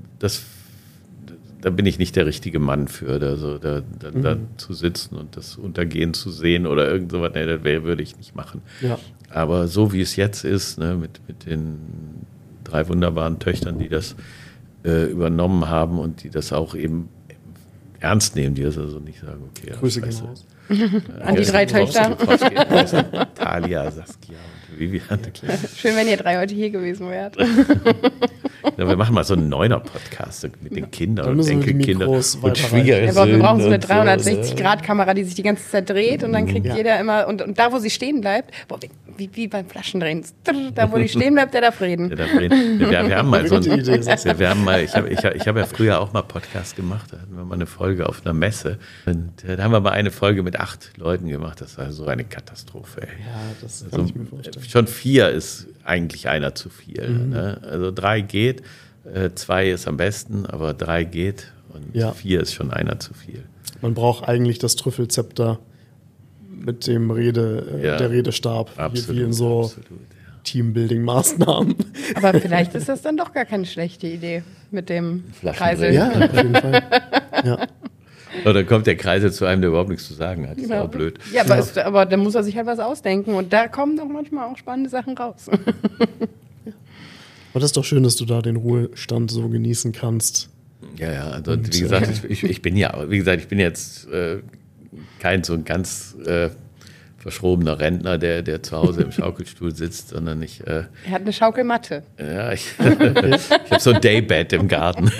bin ich nicht der richtige Mann für, da zu sitzen und das Untergehen zu sehen oder irgend sowas, das würde ich nicht machen. Ja. Aber so wie es jetzt ist, mit den 3 wunderbaren Töchtern, die das übernommen haben und die das auch eben ernst nehmen, die das also nicht sagen, okay. Grüße gehen raus. An die 3 Töchter. Talia, Saskia und Viviane. Schön, wenn ihr 3 heute hier gewesen wärt. Ja, wir machen mal so einen 9er-Podcast mit den Kindern und Enkelkindern und Schwiegersöhnen. Ja, aber wir brauchen so eine 360-Grad-Kamera, die sich die ganze Zeit dreht und dann kriegt jeder immer, und da, wo sie stehen bleibt, wie beim Flaschendrehen, da, wo die stehen bleibt, der darf reden. Wir haben mal so ich habe ja früher auch mal Podcast gemacht, da hatten wir mal eine Folge auf einer Messe und da haben wir mal eine Folge mit 8 Leuten gemacht, das war so eine Katastrophe. Ey. Ja, das kann ich mir vorstellen. Schon 4 ist eigentlich einer zu viel. Ne? Also 3 geht, 2 ist am besten, aber 3 geht und 4 ist schon einer zu viel. Man braucht eigentlich das Trüffelzepter mit dem der Redestab, absolut, wie in so Teambuilding-Maßnahmen. Aber vielleicht ist das dann doch gar keine schlechte Idee mit dem Kreisel. Ja, auf jeden Fall. Ja. Und dann kommt der Kreisel zu einem, der überhaupt nichts zu sagen hat. Das ist auch blöd. Ja, aber da muss er sich halt was ausdenken und da kommen doch manchmal auch spannende Sachen raus. Aber das ist doch schön, dass du da den Ruhestand so genießen kannst. Ja, also wie gesagt, ich bin jetzt kein so ein ganz verschrobener Rentner, der zu Hause im Schaukelstuhl sitzt, sondern er hat eine Schaukelmatte. Ja, ich habe so ein Daybed im Garten.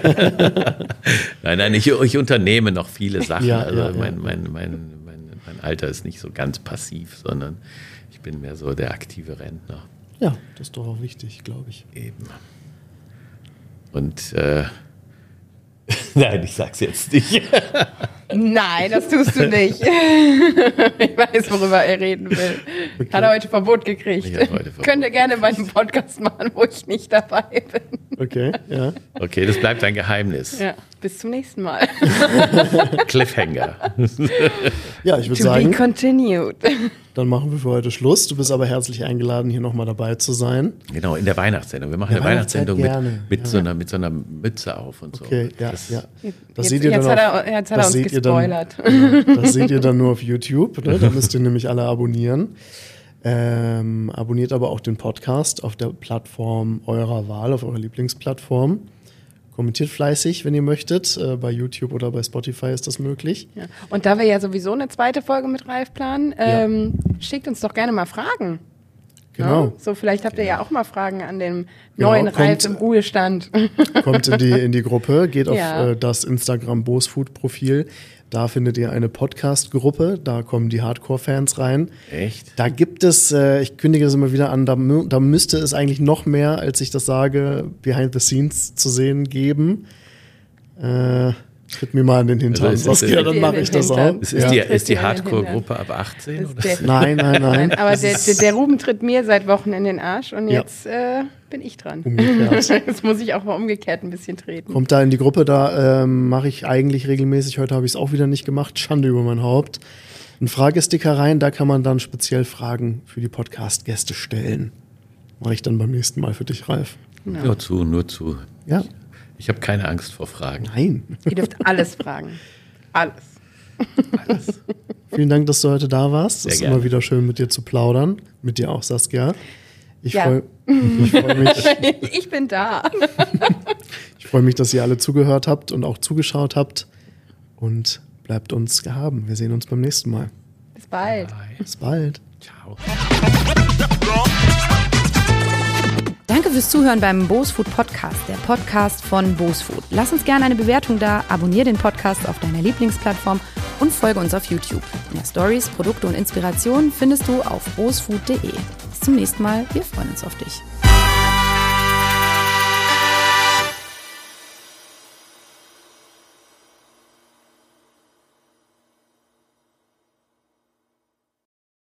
Nein, ich unternehme noch viele Sachen. Mein Alter ist nicht so ganz passiv, sondern ich bin mehr so der aktive Rentner. Ja, das ist doch auch wichtig, glaube ich. Eben. Und nein, ich sag's jetzt nicht. Nein, das tust du nicht. Ich weiß, worüber er reden will. Okay. Hat er heute Verbot gekriegt. Ich hab heute Verbot. Könnt ihr gerne mal einen Podcast machen, wo ich nicht dabei bin. Okay, ja. Okay, das bleibt ein Geheimnis. Ja, bis zum nächsten Mal. Cliffhanger. Ja, ich würde To be sagen, continued. dann machen wir für heute Schluss. Du bist aber herzlich eingeladen, hier nochmal dabei zu sein. Genau, in der Weihnachtssendung. Wir machen Ja, eine Weihnachtssendung Weihnachtszeit mit gerne. so einer Mütze auf und so. Okay, ja, Das- ja. Jetzt seht ihr hat dann er uns seht ihr gespoilert. Das seht ihr dann nur auf YouTube. Ne? Da müsst ihr nämlich alle abonnieren. Abonniert aber auch den Podcast auf der Plattform eurer Wahl, auf eurer Lieblingsplattform. Kommentiert fleißig, wenn ihr möchtet. Bei YouTube oder bei Spotify ist das möglich. Ja. Und da wir ja sowieso eine zweite Folge mit Ralf planen, schickt uns doch gerne mal Fragen. Genau. Ja? So, vielleicht habt ihr ja auch mal Fragen an den Genau, neuen Ralf kommt- im Ruhestand. Kommt in die Gruppe, geht auf Ja. das Instagram Bosfood-Profil. Da findet ihr eine Podcast-Gruppe. Da kommen die Hardcore-Fans rein. Echt? Da gibt es, ich kündige es immer wieder an, da müsste es eigentlich noch mehr, als ich das sage, Behind the Scenes zu sehen geben. Tritt mir mal an den Hintern, Also ist das- Saskia, dann mache ich das auch. Ist, Ja. ist die Tritt dir an den Hardcore-Gruppe ab 18? Das Oder? ist der- Nein. Nein, aber Das ist der Ruben tritt mir seit Wochen in den Arsch und Ja. jetzt bin ich dran. umgekehrt. Jetzt muss ich auch mal umgekehrt ein bisschen treten. Kommt da in die Gruppe, da mache ich eigentlich regelmäßig. Heute habe ich es auch wieder nicht gemacht. Schande über mein Haupt. Ein Fragesticker rein, da kann man dann speziell Fragen für die Podcast-Gäste stellen. Mache ich dann beim nächsten Mal für dich, Ralf. Genau. Nur zu. Ja? Ich habe keine Angst vor Fragen. Nein. Ihr dürft alles fragen. Alles. Alles. Vielen Dank, dass du heute da warst. Sehr Es ist gerne. immer wieder schön, mit dir zu plaudern. Mit dir auch, Saskia. Ich Ja. freue mich, Ich bin da. freu mich, dass ihr alle zugehört habt und auch zugeschaut habt. Und bleibt uns gehaben. Wir sehen uns beim nächsten Mal. Bis bald. Bis bald. Ciao. Danke fürs Zuhören beim Bosfood Podcast, der Podcast von Bosfood. Lass uns gerne eine Bewertung da, abonniere den Podcast auf deiner Lieblingsplattform und folge uns auf YouTube. Mehr Stories, Produkte und Inspirationen findest du auf bosfood.de. Bis zum nächsten Mal, wir freuen uns auf dich.